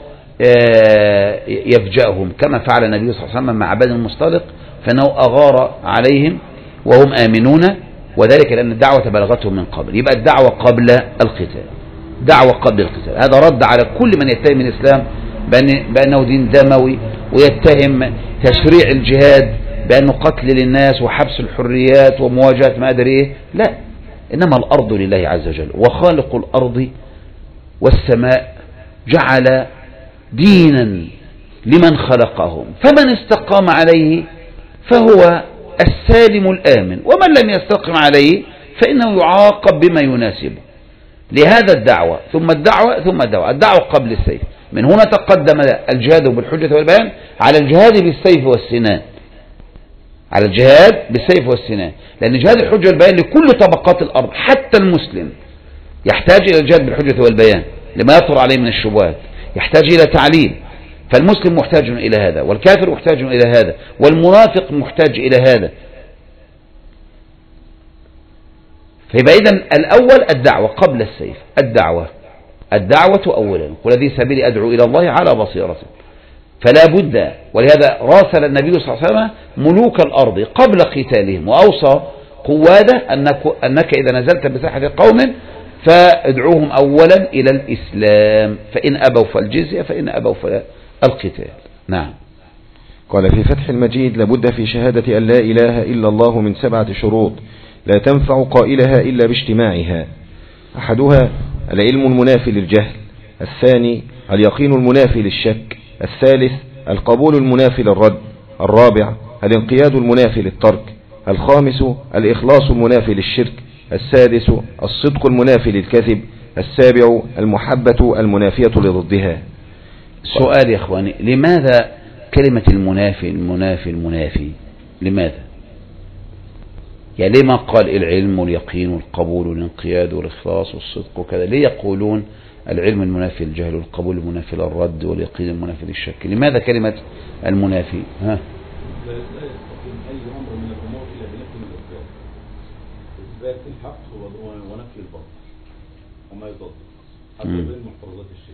يفجأهم كما فعل النبي صلى الله عليه وسلم مع بني المصطلق، فإنه أغار عليهم وهم آمنون، وذلك لأن الدعوة بلغتهم من قبل. يبقى الدعوة قبل القتال، دعوة قبل القتال. هذا رد على كل من يتهم الإسلام بأنه دين دموي، ويتهم تشريع الجهاد بأنه قتل للناس وحبس الحريات ومواجهة ما أدري إيه. لا، إنما الأرض لله عز وجل، وخالق الأرض والسماء جعل دينا لمن خلقهم، فمن استقام عليه فهو السالم الآمن، ومن لم يستقم عليه فإنه يعاقب بما يناسبه. لهذا الدعوة ثم الدعوة ثم الدعوة، الدعوة قبل السيف. من هنا تقدم الجهاد بالحجة والبيان على الجهاد بالسيف والسنان، على الجهاد بالسيف والسنان، لأن جهاد الحجة والبيان لكل طبقات الأرض، حتى المسلم يحتاج إلى الجهاد بالحجة والبيان لما يطر عليه من الشبهات، يحتاج إلى تعليم. فالمسلم محتاج إلى هذا، والكافر محتاج إلى هذا، والمنافق محتاج إلى هذا. فيبقى إذن الأول الدعوة قبل السيف، الدعوة أولا، قل هذه سبيلي أدعو إلى الله على بصيرة. فلا بد، ولهذا راسل النبي صلى الله عليه وسلم ملوك الأرض قبل قتالهم، وأوصى قواده أنك إذا نزلت بساحة قوم فادعوهم أولا إلى الإسلام، فإن أبوا فالجزية، فإن أبوا فالقتال. نعم. قال في فتح المجيد لابد في شهادة أن لا إله إلا الله من 7 شروط لا تنفع قائلها إلا باجتماعها. أحدها العلم المنافي للجهل، الثاني اليقين المنافي للشك، الثالث القبول المنافي للرد، الرابع الانقياد المنافي للترك، الخامس الإخلاص المنافي للشرك، السادس الصدق المنافي للكذب، السابع المحبة المنافية لضدها. سؤال يا إخواني، لماذا كلمة المنافي لماذا؟ يعني لما قال العلم واليقين والقبول والانقياد والإخلاص والصدق وكذا؟ ليه يقولون العلم المنافي للجهل والقبول المنافي للرد واليقين المنافي للشك؟ لماذا كلمة المنافي؟ ها؟ إثبات الحق ونفي الباطل وما يضاد حتى بين محفظات الشيء.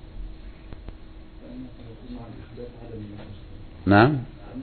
نعم.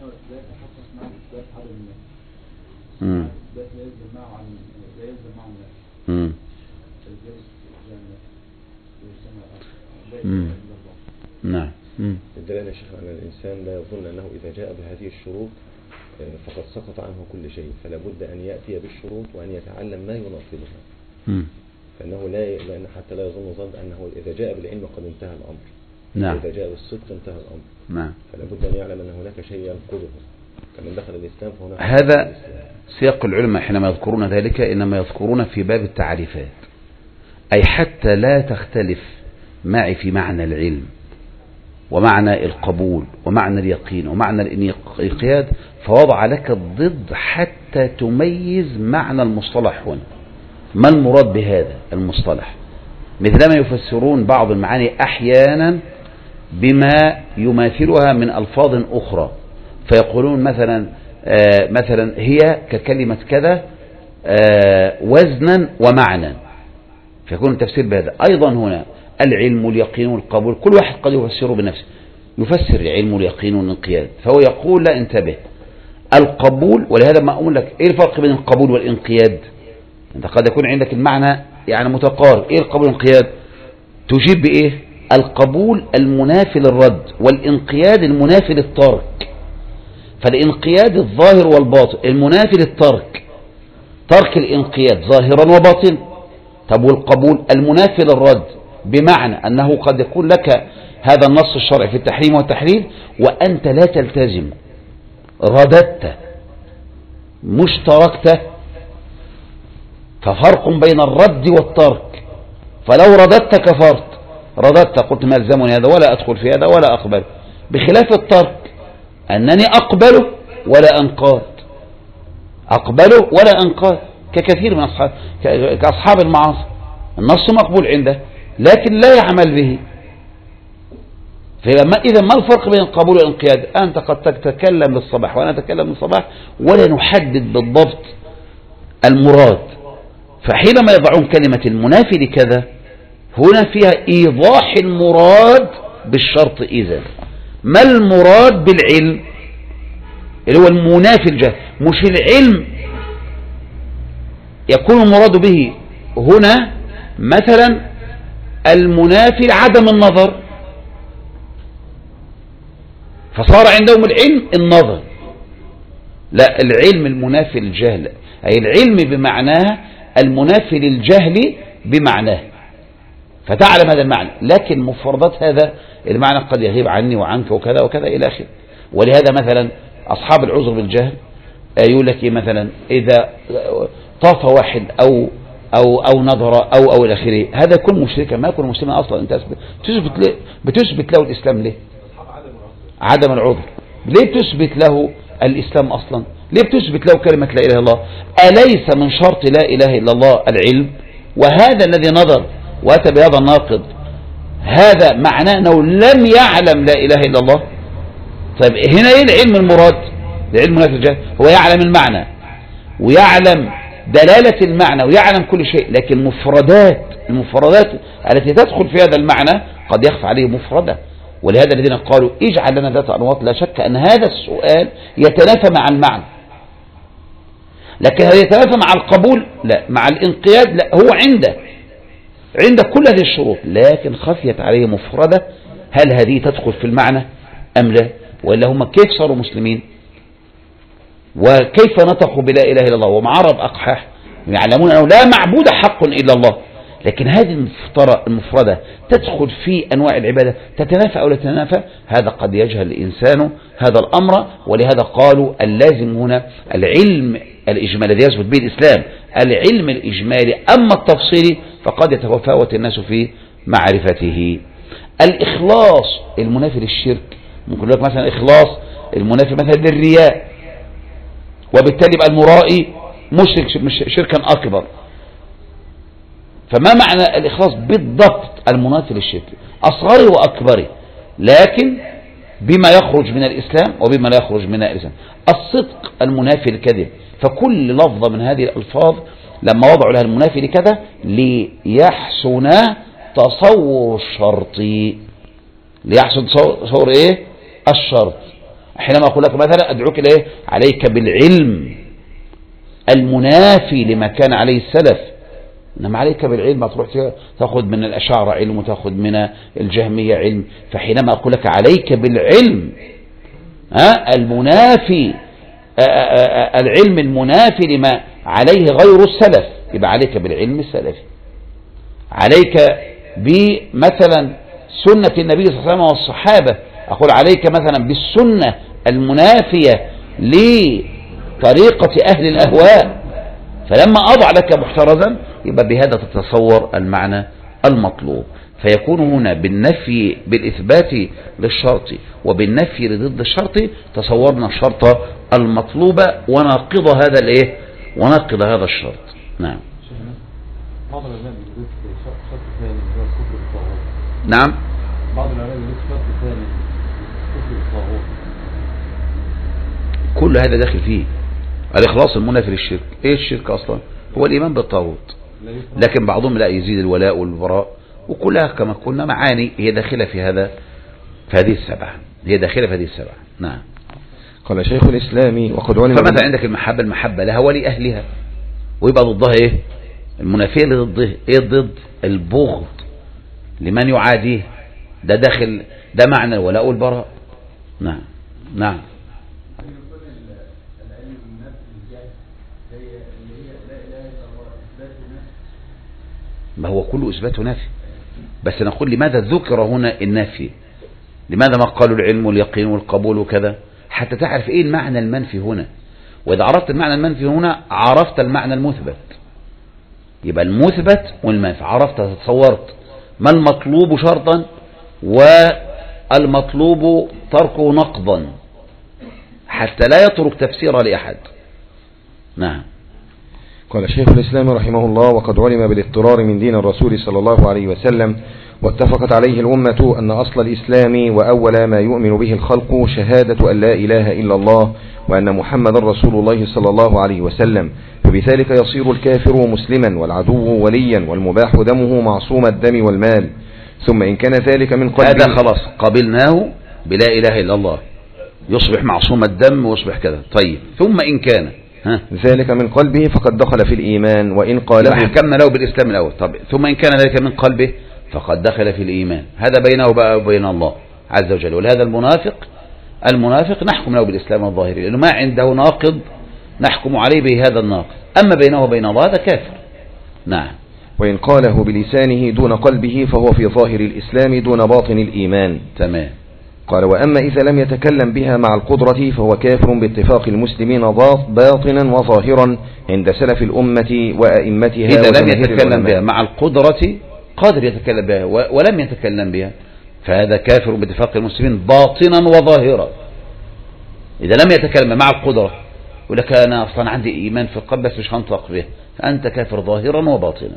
نعم. الدلالة يا شيخ أن الإنسان لا يظن أنه إذا جاء بهذه الشروط فقد سقط عنه كل شيء، فلا بد أن يأتي بالشروط وأن يتعلم ما يناقضها. فإنه لأن حتى لا يظن ظن أنه إذا جاء بالعلم قد انتهى الأمر. نعم. إذا جاء بالصدق انتهى الأمر. نعم. فلا بد أن يعلم أن هناك شيء ينقضه، كمن دخل الإسلام فهناك. هذا سياق العلماء حينما يذكرون ذلك إنما يذكرون في باب التعريفات، أي حتى لا تختلف معي في معنى العلم ومعنى القبول ومعنى اليقين ومعنى الانقياد، فوضع لك الضد حتى تميز معنى المصطلح هنا. ما المراد بهذا المصطلح؟ مثلما يفسرون بعض المعاني أحيانا بما يماثلها من ألفاظ أخرى، فيقولون مثلا هي ككلمة كذا وزنا ومعنى، فيكون التفسير بهذا. أيضا هنا العلم واليقين والقبول كل واحد قد يفسره بنفسه، يفسر العلم واليقين والانقياد، فهو يقول لا انتبه القبول. ولهذا ما أقول لك ايه الفرق بين القبول والانقياد؟ انت قد يكون عندك المعنى يعني متقارب. ايه القبول والانقياد؟ تجيب بايه؟ القبول المنافي للرد، والانقياد المنافي للترك. فالانقياد الظاهر والباطن المنافي للترك، ترك الانقياد ظاهرا وباطنا. طب والقبول المنافي للرد، بمعنى أنه قد يكون لك هذا النص الشرعي في التحريم والتحليل وأنت لا تلتزم، رددت مش تركت، ففرق بين الرد والترك. فلو رددت كفرت، رددت قلت ما يلزمني هذا ولا أدخل في هذا ولا أقبل، بخلاف الترك أنني أقبله ولا أنقاد، أقبله ولا أنقاد، ككثير من كأصحاب المعاصي النص مقبول عنده لكن لا يعمل به. إذا ما الفرق بين القبول والانقياد؟ أنت قد تتكلم للصباح وأنا أتكلم للصباح ولا نحدد بالضبط المراد، فحينما يضعون كلمة المنافي لكذا هنا فيها إيضاح المراد بالشرط. إذا ما المراد بالعلم اللي هو المنافي الجهل؟ مش العلم يكون المراد به هنا مثلا المنافي لعدم النظر، فصار عندهم العلم النظر. لا، العلم المنافي للجهل، أي العلم بمعناه المنافي للجهل بمعناه، فتعلم هذا المعنى، لكن مفردات هذا المعنى قد يغيب عني وعنك وكذا وكذا إلى آخره. ولهذا مثلا أصحاب العذر بالجهل يقول لك مثلا إذا طاف واحد أو نظر أو إلى آخره، هذا يكون مشركا، ما يكون مسلما أصلا. أنت بتثبت له الإسلام ليه؟ عدم العذر. ليه بتثبت له الإسلام أصلا؟ ليه بتثبت له كلمة لا إله إلا الله؟ أليس من شرط لا إله إلا الله العلم؟ وهذا الذي نظر وأتى بهذا الناقض هذا معناه أنه لم يعلم لا إله إلا الله. طيب هنا إيه العلم المراد؟ العلم منافي الجهل هو يعلم المعنى ويعلم دلالة المعنى ويعلم كل شيء، لكن المفردات التي تدخل في هذا المعنى قد يخفى عليه مفردة. ولهذا الذين قالوا اجعل لنا ذات أنواط، لا شك أن هذا السؤال يتنافى مع المعنى، لكن هل يتنافى مع القبول؟ لا. مع الانقياد؟ لا. هو عند كل هذه الشروط، لكن خفيت عليه مفردة. هل هذه تدخل في المعنى أم لا؟ وإلا هم كيف صاروا مسلمين وكيف نطقوا بلا إله إلا الله وهم عرب أقحاح يعلمون أنه لا معبود حق إلا الله، لكن هذه المفردة تدخل في أنواع العبادة تتنافى أو لا تتنافى. هذا قد يجهل الإنسان هذا الأمر. ولهذا قالوا اللازم هنا العلم الإجمالي الذي يثبت به الإسلام، العلم الإجمالي. أما التفصيلي فقد يتفاوت الناس في معرفته. الإخلاص المنافي للشرك، ممكن لك مثلا إخلاص المنافي مثلا للرياء، وبالتالي يبقى المرائي مشرك شركا أكبر. فما معنى الإخلاص بالضبط؟ المنافي للشرك أصغره وأكبره، لكن بما يخرج من الإسلام وبما لا يخرج من الإسلام. الصدق المنافي للكذب. فكل لفظة من هذه الألفاظ لما وضعوا لها المنافي لكذا ليحسن تصور الشرطي، ليحسن تصور إيه؟ الشرط. حينما أقول لك مثلا أدعوك إلى إيه؟ عليك بالعلم المنافي لما كان عليه السلف. إنما عليك بالعلم تروح تأخذ من الأشاعرة علم وتأخذ من الجهمية علم. فحينما أقول لك عليك بالعلم المنافي، العلم المنافي لما عليه غير السلف، يبقى عليك بالعلم السلفي. عليك بمثلا سنة النبي صلى الله عليه وسلم والصحابة، أقول عليك مثلا بالسنة المنافية لطريقة أهل الأهواء. فلما أضع لك محترزا يبقى بهذا تتصور المعنى المطلوب. فيكون هنا بالنفي بالإثبات للشرط وبالنفي لضد الشرط تصورنا الشرط المطلوب وناقض هذا الايه وناقض هذا الشرط. نعم. بعض العلماء بيضيف شرط ثاني هو الكفر بالطاغوت. نعم. بعض العلماء بيضيف شرط ثاني الكفر بالطاغوت. كل هذا داخل فيه الإخلاص المنافي للشرك. ايه الشرك اصلا؟ هو الإيمان بالطاغوت، لكن بعضهم لا يزيد الولاء والبراء، وكلها كما قلنا معاني هي داخلة في هذا في هذه السبعة، هي داخلة في هذه السبعة. نعم. قال شيخ الإسلام وقد علم. فمثلا عندك المحبة لها ولأهلها، ويبقى ضدها ايه؟ المنافية لضده ايه؟ ضد البغض لمن يعاديه، ده داخل، ده معنى الولاء والبراء. نعم. نعم. ما هو كله إثبات ونفي، بس نقول لماذا ذكر هنا النفي؟ لماذا ما قالوا العلم واليقين والقبول وكذا؟ حتى تعرف ايه المعنى المنفي هنا، وإذا عرفت المعنى المنفي هنا عرفت المعنى المثبت. يبقى المثبت والمنفي عرفت، تصورت ما المطلوب شرطا والمطلوب تركه نقضا حتى لا يترك تفسير لأحد. نعم. قال شيخ الإسلام رحمه الله وقد علم بالاضطرار من دين الرسول صلى الله عليه وسلم واتفقت عليه الأمة أن أصل الإسلام وأول ما يؤمن به الخلق شهادة أن لا إله إلا الله وأن محمد رسول الله صلى الله عليه وسلم، فبذلك يصير الكافر مسلما والعدو وليا والمباح دمه معصوم الدم والمال. ثم إن كان ذلك من قلبه، هذا خلاص قبلناه بلا إله إلا الله، يصبح معصوم الدم ويصبح كذا. طيب ثم إن كان ذلك من قلبه فقد دخل في الإيمان، وإن قاله حكمنا له بالإسلام الأول. طب ثم إن كان ذلك من قلبه فقد دخل في الإيمان، هذا بينه وبين الله عز وجل. ولهذا المنافق نحكم له بالإسلام الظاهري، لأنه ما عنده ناقض نحكم عليه بهذا الناقض، أما بينه وبين الله هذا كافر. نعم. وإن قاله بلسانه دون قلبه فهو في ظاهر الإسلام دون باطن الإيمان. تمام. قال وأما إذا لم يتكلم بها مع القدرة فهو كافر باتفاق المسلمين باطنا وظاهرا عند سلف الأمة وأئمتها. إذا لم يتكلم بها مع القدرة قادر يتكلم بها ولم يتكلم بها فهذا كافر باتفاق المسلمين باطنا وظاهرا. إذا لم يتكلم مع القدرة يقول لك أنا أصلا عندي إيمان في القلب بس مش هنطق به، فأنت كافر ظاهرا وباطنا،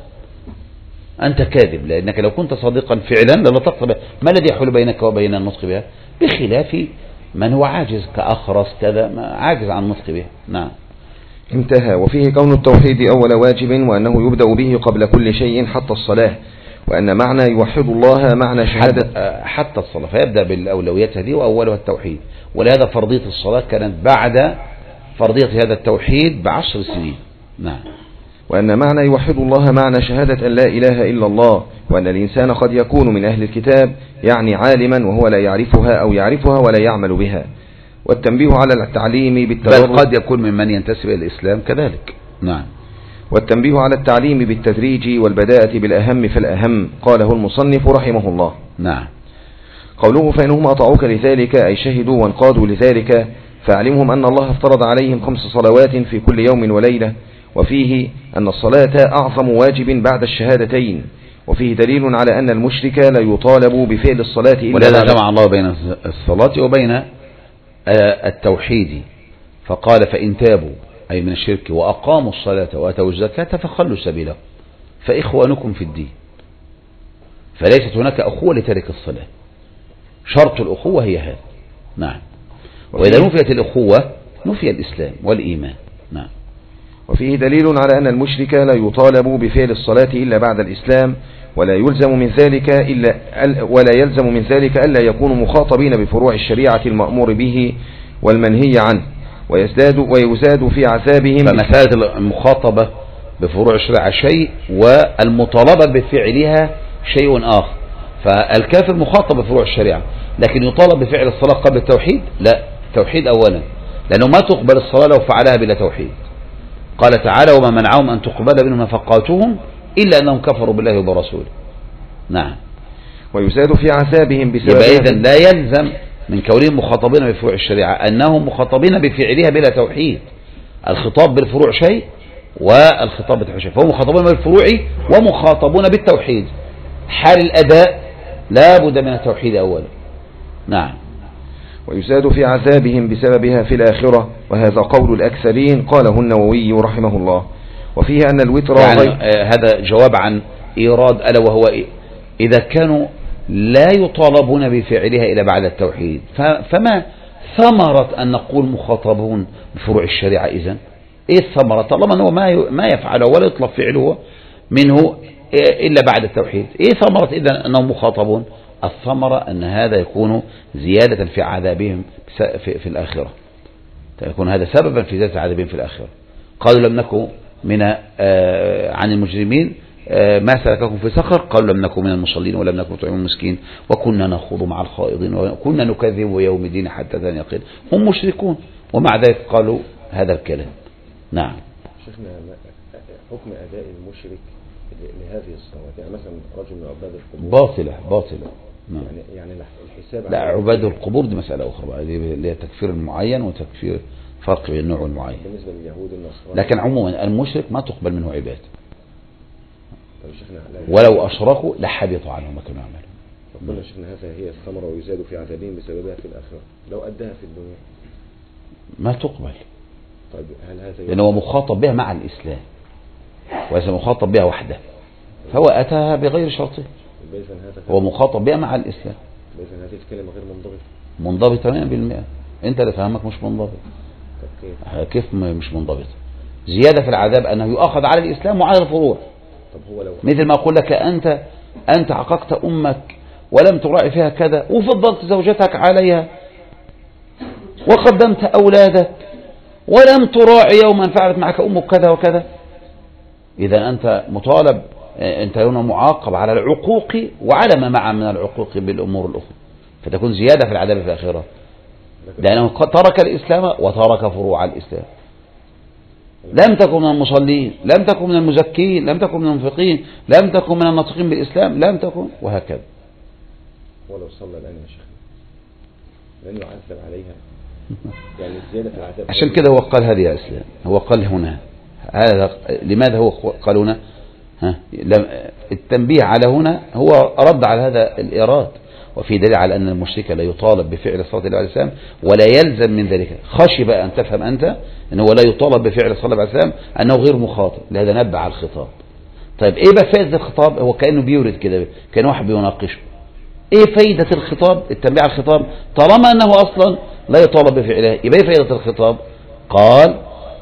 أنت كاذب، لأنك لو كنت صادقا فعلا لنطقت بها. ما الذي يحول بينك وبين النطق بها؟ بخلاف من هو عاجز كأخرس كذا، عاجز عن النطق بها. نعم. انتهى. وفيه كون التوحيد أول واجب، وأنه يبدأ به قبل كل شيء حتى الصلاة، وأن معنى يوحد الله معنى شهادة حتى الصلاة، فيبدأ بالأولويات هذه وأولها التوحيد. ولهذا فرضية الصلاة كانت بعد فرضية هذا التوحيد ب10 سنين. نعم. وأن معنى يوحد الله معنى شهادة أن لا إله إلا الله، وأن الإنسان قد يكون من أهل الكتاب يعني عالما وهو لا يعرفها أو يعرفها ولا يعمل بها. والتنبيه على التعليم بالتدرج، بل قد يكون ممن ينتسب إلى الإسلام كذلك. نعم. والتنبيه على التعليم بالتدريج والبداءة بالأهم فالأهم، قاله المصنف رحمه الله. نعم. قوله فإنهم أطاعوك لذلك أي شهدوا وانقادوا لذلك، فاعلمهم أن الله افترض عليهم 5 صلوات في كل يوم وليلة، وفيه أن الصلاة أعظم واجب بعد الشهادتين، وفيه دليل على أن المشرك لا يطالب بفعل الصلاة إلا ولهذا جمع الله بين الصلاة وبين التوحيد، فقال فإن تابوا أي من الشرك وأقاموا الصلاة وآتوا الزكاة فخلوا سبيله فإخوانكم في الدين. فليست هناك أخوة لترك الصلاة، شرط الأخوة هي هذا. نعم. وإذا نفيت الأخوة نفي الإسلام والإيمان. نعم. وفيه دليل على أن المشرك لا يطالب بفعل الصلاة إلا بعد الإسلام، ولا يلزم من ذلك ألا يكونوا مخاطبين بفروع الشريعة المأمور به والمنهي عنه، ويزاد في عذابهم. فمسألة المخاطبة بفروع الشريعة شيء والمطالبة بفعلها شيء آخر. فالكافر مخاطب بفروع الشريعة، لكن يطالب بفعل الصلاة قبل التوحيد؟ لا، التوحيد أولا، لأنه ما تقبل الصلاة لو فعلها بلا توحيد. قال تعالى وما منعهم أن تقبل منهم نفقاتهم إلا أنهم كفروا بالله وبرسوله. نعم. ويزاد في عذابهم بسبب. يبقى إذن لا يلزم من كونهم مخاطبين بفروع الشريعة أنهم مخاطبين بفعلها بلا توحيد. الخطاب بالفروع شيء والخطاب بالتوحيد شيء، فهم مخاطبون بالفروع ومخاطبون بالتوحيد. حال الأداء لا بد من التوحيد أولا. نعم. ويزاد في عذابهم بسببها في الآخرة، وهذا قول الأكثرين قاله النووي رحمه الله. وفيه أن الوتر يعني هذا جواب عن إيراد ألا وهو إذا كانوا لا يطالبون بفعلها إلى بعد التوحيد، فما ثمرة أن نقول مخاطبون بفروع الشريعة؟ إذن إيه الثمرة طالما أنه ما يفعله ولا يطلب فعله منه إلا بعد التوحيد؟ إيه ثمرة إذن أنهم مخاطبون؟ الثمرة أن هذا يكون زيادة في عذابهم في الآخرة، يكون هذا سببا في زيادة عذابهم في الآخرة. قالوا لم نكن من عن المجرمين ما سلككم في سقر؟ قالوا لم نكن من المصلين ولم نكن نطعم المسكين وكنا نخوض مع الخائضين وكنا نكذب يوم الدين حتى أتانا اليقين. هم مشركون ومع ذلك قالوا هذا الكلام. نعم. شيخنا، حكم أداء المشرك لهذه الصلوات، يعني مثلا رجل من عباد القبور باطلة. نعم. يعني الحساب لا، عباد القبور دي مسألة أخرى بقى، اللي هي تكفير المعين وتكفير فرق بين النوع والمعين. بالنسبة لليهود النصارى، لكن عموما المشرك ما تقبل منه عبادة، ولو أشركوا لحبط عنهم ما كانوا يعملون. ربنا شيخنا هذا هي الثمرة ويزاد في عذابهم بسببها في الآخرة، لو أداها في الدنيا ما تقبل. طيب هل هذا لأنه هو مخاطب بها مع الإسلام وليس مخاطب بها وحده، فهو أتاها بغير شرطه، هو مخاطب بها مع الإسلام. بإذن هذه الكلمة غير منضبطة 100%. أنت اللي فهمك مش منضبط. كيف مش منضبط؟ زيادة في العذاب أنه يؤخذ على الإسلام وعلى الفروع. طب هو لو مثل ما أقول لك أنت عققت أمك ولم تراعي فيها كذا وفضلت زوجتك عليها وقدمت أولادك ولم تراعي يوما فعلت معك أمك كذا وكذا، إذا أنت مطالب، أنت هنا معاقب على العقوق وعلى ما معه من العقوق بالأمور الأخرى، فتكون زيادة في العذاب في الآخرة، لأنه ترك الإسلام وترك فروع الإسلام. لم تكن من المصلين، لم تكن من المزكين، لم تكن من المنفقين، لم تكن من الناطقين بالإسلام، لم تكن، وهكذا. ولو صلى الآن يا شيخ لن يعذب عليها، يعني زيادة في العذاب. عشان كده هو قال هذه يا إسلام، هو قال هنا هذا. لماذا هو قال هنا؟ التنبيه على هنا هو رد على هذا الإيراد، وفي دليل على أن المشرك لا يطالب بفعل صلاة النبي عليه السلام ولا يلزم من ذلك. خشي بقى أن تفهم أنت أنه لا يطالب بفعل صلاة النبي عليه السلام أنه غير مخاطب، لهذا نبع على الخطاب. طيب إيه بقى فائدة الخطاب؟ هو كأنه بيورد كده، كان واحد بيناقشه. إيه فائدة الخطاب؟ التنبيه على الخطاب طالما أنه أصلا لا يطالب بفعلها، يبقى إيه فائدة الخطاب؟ قال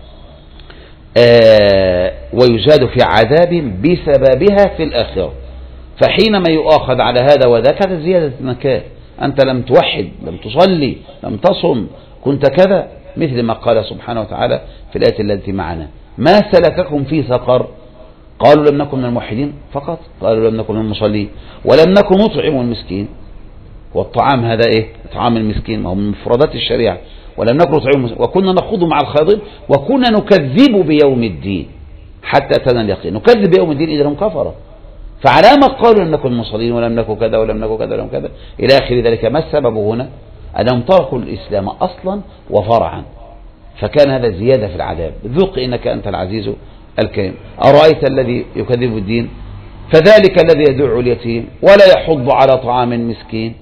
ويزاد في عذاب بسببها في الآخرة. فحينما يؤاخذ على هذا وذاك هذا زيادة مكان، أنت لم توحد، لم تصلي، لم تصم، كنت كذا، مثل ما قال سبحانه وتعالى في الآية التي معنا: ما سلككم في سقر؟ قالوا لم نكن من الموحدين فقط، قالوا لم نكن من المصلين ولم نكن نطعم المسكين. والطعام هذا إيه؟ طعام المسكين، ما هو من مفردات الشريعة. ولم نكن نطعم وكنا نخوض مع الخائضين وكنا نكذب بيوم الدين حتى أتانا اليقين. نكذب بيوم الدين إذا هم كفروا، فعلامة قالوا لم نكن مصلين ولم نكن كذا ولم نكن كذا ولم كذا إلى آخر ذلك. ما السبب هنا؟ أنهم تركوا الإسلام أصلا وفرعا، فكان هذا زيادة في العذاب. ذق إنك أنت العزيز الكريم. أرأيت الذي يكذب الدين فذلك الذي يدع اليتيم ولا يحض على طعام مسكين،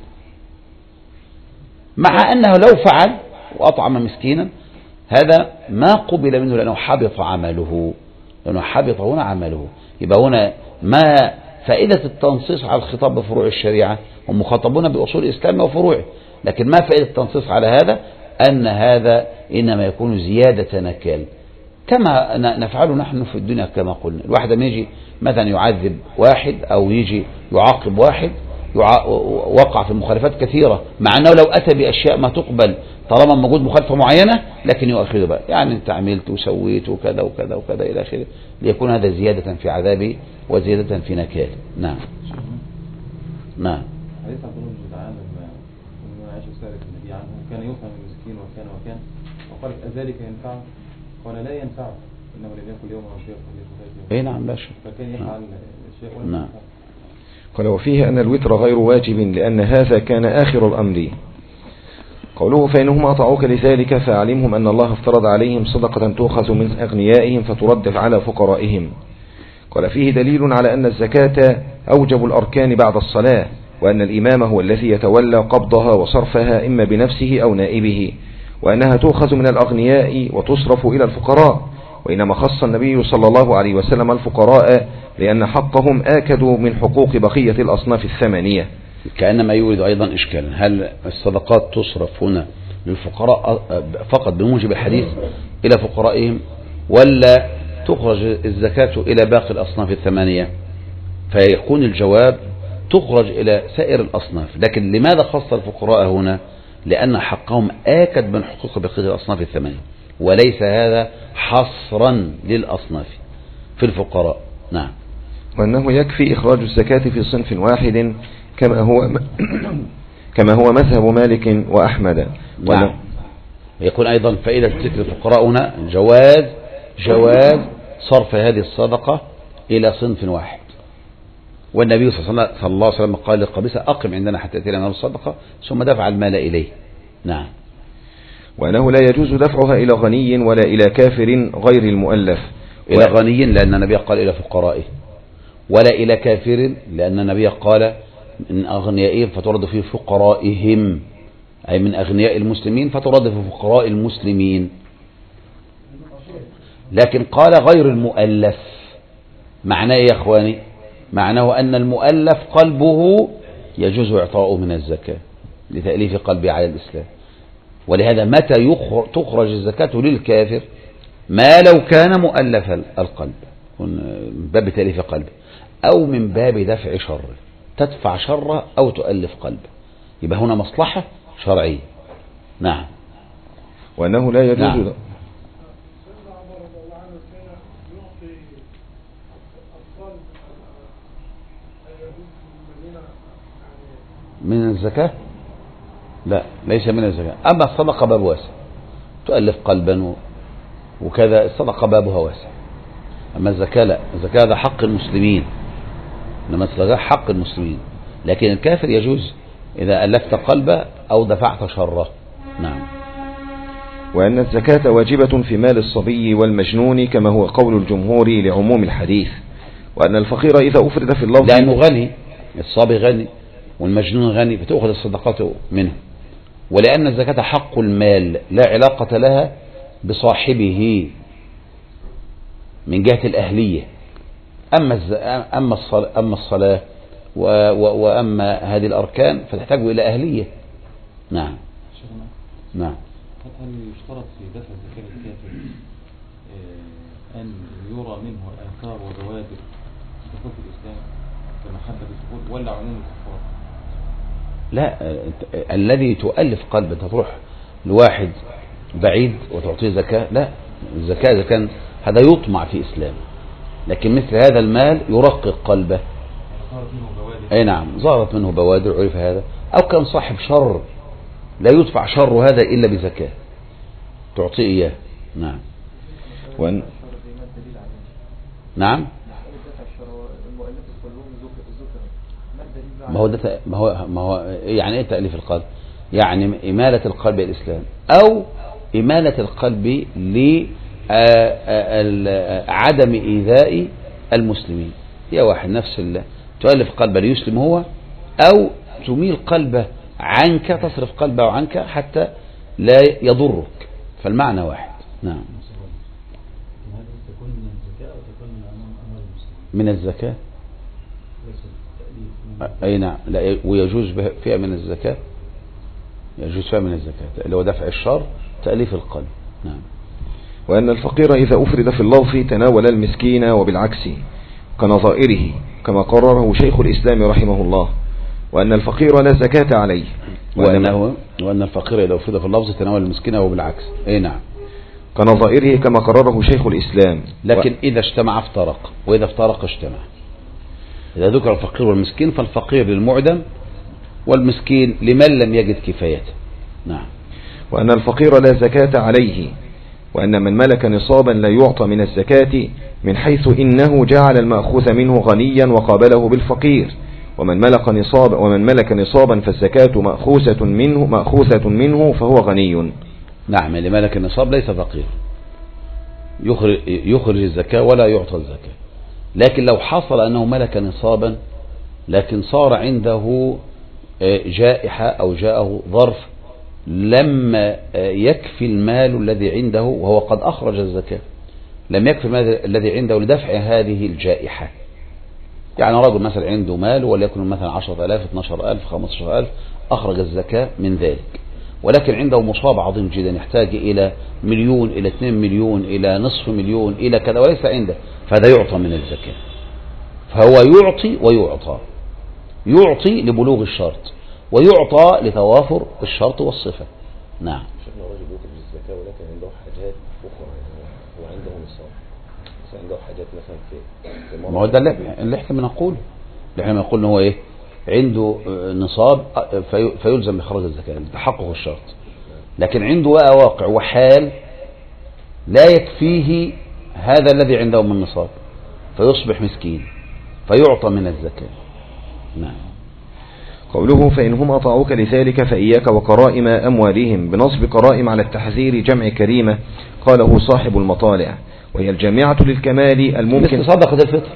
مع أنه لو فعل وأطعم مسكينا هذا ما قبل منه لأنه حبط عمله، لأنه حبط هنا عمله. يبقى هنا ما فائدة التنصيص على الخطاب بفروع الشريعة؟ هم مخاطبون بأصول الإسلام وفروعه، لكن ما فائدة التنصيص على هذا؟ أن هذا إنما يكون زيادة نكال كما نفعله نحن في الدنيا. كما قلنا الواحد من يجي مثلا يعذب واحد أو يجي يعاقب واحد وقع في مخالفات كثيرة، مع أنه لو أتى بأشياء ما تقبل طالما موجود مخالفة معينة، لكن يؤخذ بقى يعني أنت عملت وسويت وكذا وكذا وكذا إلى آخره، ليكون هذا زيادة في عذابه وزيادة في نكال. نعم. نعم. حديث عبد الله بن تعالى لما عائشة سألت النبي عنه كان يطعم المسكين وكان وقالت أذلك ينفعه؟ قال لا ينفعه، إنه لم يأكل يوم أو شيء. أي نعم لا شك. فكان يفعل الشيء ولا نعم. قال وفيه أن الوتر غير واجب لأن هذا كان آخر الأمر. قوله فإنهم أطاعوك لذلك فأعلمهم أن الله افترض عليهم صدقة تؤخذ من أغنيائهم فترد على فقرائهم. قال فيه دليل على أن الزكاة أوجب الأركان بعد الصلاة، وأن الإمام هو الذي يتولى قبضها وصرفها إما بنفسه أو نائبه، وأنها تؤخذ من الأغنياء وتصرف إلى الفقراء، وإنما خص النبي صلى الله عليه وسلم الفقراء لأن حقهم آكد من حقوق بقية الأصناف الثمانية. كأنما يورد أيضا إشكالا، هل الصدقات تصرف هنا للفقراء فقط بموجب الحديث إلى فقرائهم، ولا تخرج الزكاة إلى باقي الأصناف الثمانية؟ فيكون الجواب تخرج إلى سائر الأصناف، لكن لماذا خص الفقراء هنا؟ لأن حقهم آكد من حقوق بقية الأصناف الثمانية، وليس هذا حصرا للأصناف في الفقراء. نعم. وأنه يكفي إخراج الزكاة في صنف واحد كما هو مذهب مالك وأحمد. نعم. يكون أيضا فائدة ذكر الفقراء هنا جواز صرف هذه الصدقة إلى صنف واحد، والنبي صلى الله عليه وسلم قال للقبيسة أقم عندنا حتى تأتينا من الصدقة، ثم دفع المال إليه. نعم. وأنه لا يجوز دفعها إلى غني ولا إلى كافر غير المؤلف. إلى غني لأن النبي قال إلى فقرائه، ولا إلى كافر لأن النبي قال من أغنيائهم فترد في فقرائهم، أي من أغنياء المسلمين فترد في فقراء المسلمين. لكن قال غير المؤلف، معناه يا أخواني؟ معناه أن المؤلف قلبه يجوز إعطاؤه من الزكاة لتأليف قلبه على الإسلام، ولهذا متى تخرج الزكاة للكافر؟ ما لو كان مؤلف القلب من باب تأليف قلبه، أو من باب دفع شره، تدفع شره أو تؤلف قلبه، يبقى هنا مصلحة شرعية. نعم. وأنه لا يجوز. نعم. من الزكاة؟ لا، ليس من الزكاة. أما الصدقة باب واسع، تؤلف قلبا وكذا، الصدقة بابها واسع. أما الزكاة لا، الزكاة هذا حق المسلمين، إنما الصدقة حق المسلمين، لكن الكافر يجوز إذا ألفت قلبه أو دفعت شره. نعم. وأن الزكاة واجبة في مال الصبي والمجنون كما هو قول الجمهور لعموم الحديث. وأن الفقير إذا أفرد في اللفظ، لأنه غني، الصبي غني والمجنون غني، فتأخذ الصدقات منه. ولأن الزكاة حق المال لا علاقة لها بصاحبه من جهة الأهلية. أما الصلاة وأما هذه الأركان فتحتاج إلى أهلية. نعم. نعم. هل يشترط في دفع زكاة الكافر أن يرى منه آثار وبوادر دخول الإسلام كمحبة الدخول، ولا عموم الكفار؟ لا، الذي تؤلف قلب أنت تروح لواحد بعيد وتعطيه زكاة، لا، الزكاة إذا كان هذا يطمع في إسلام، لكن مثل هذا المال يرقق قلبه. أي نعم، ظهرت منه بوادر عرف هذا، أو كان صاحب شر لا يدفع شر هذا إلا بزكاة تعطيه إياه. نعم. نعم. ما هو يعني ايه تأليف القلب؟ يعني إمالة القلب إلى الإسلام، أو إمالة القلب لعدم إيذاء المسلمين. يا واحد نفس الله تؤلف قلبه ليسلم هو، أو تميل قلبه عنك، تصرف قلبه عنك حتى لا يضرك، فالمعنى واحد. نعم. من الزكاة. أي نعم. لا، ويجوز فيها من الزكاة، يجوز فيها من الزكاة اللي هو دفع الشر، تأليف القلب. نعم. وأن الفقير إذا أفرد في اللفظ تناول المسكين وبالعكس كنظائره كما قرره شيخ الإسلام رحمه الله. وأن الفقير لا زكاة عليه، وأن الفقير إذا أفرد في اللفظ تناول المسكين وبالعكس. أي نعم، كنظائره كما قرره شيخ الإسلام. لكن إذا اجتمع افترق، وإذا افترق اجتمع. إذا ذكر الفقير والمسكين فالفقير للمعدم والمسكين لمن لم يجد كفايته. نعم. وأن الفقير لا زكاة عليه، وأن من ملك نصابا لا يعطى من الزكاة، من حيث إنه جعل المأخوذ منه غنيا وقابله بالفقير، ومن ملك نصابا فالزكاة مأخوذة منه فهو غني. نعم. اللي ملك النصاب ليس فقير، يخرج الزكاة ولا يعطى الزكاة، لكن لو حصل أنه ملك نصابا لكن صار عنده جائحة أو جاءه ظرف لم يكفي المال الذي عنده وهو قد أخرج الزكاة، لم يكفي المال الذي عنده لدفع هذه الجائحة. يعني رجل مثلا عنده مال وليكن مثلا 10,000 12,000 15,000 أخرج الزكاة من ذلك، ولكن عنده مصاب عظيم جدا يحتاج إلى 1,000,000 إلى 2,000,000 إلى نصف مليون إلى كذا وليس عنده، فهذا يعطى من الزكاة. فهو يعطي ويعطى، يعطي لبلوغ الشرط ويعطى لتوافر الشرط والصفة. نعم. شيخنا رجل يخرج الزكاة ولكن عنده حاجات أخرى، هو عنده نصاب بس عنده حاجات مثلا في ما هو ده اللي احنا بنقوله، اللي احنا بنقول ان هو ايه، عنده نصاب فيلزم بإخراج الزكاة لتحقق الشرط، لكن عنده بقى واقع وحال لا يكفيه هذا الذي عنده من نصاب فيصبح مسكين فيعطى من الزكاة. نعم. قوله فإنهم أطاعوك لذلك فإياك وكرائم أموالهم، بنصب كرائم على التحذير جمع كريمة، قاله صاحب المطالع، وهي الجامعة للكمال الممكن. مثل صدقة الفطر،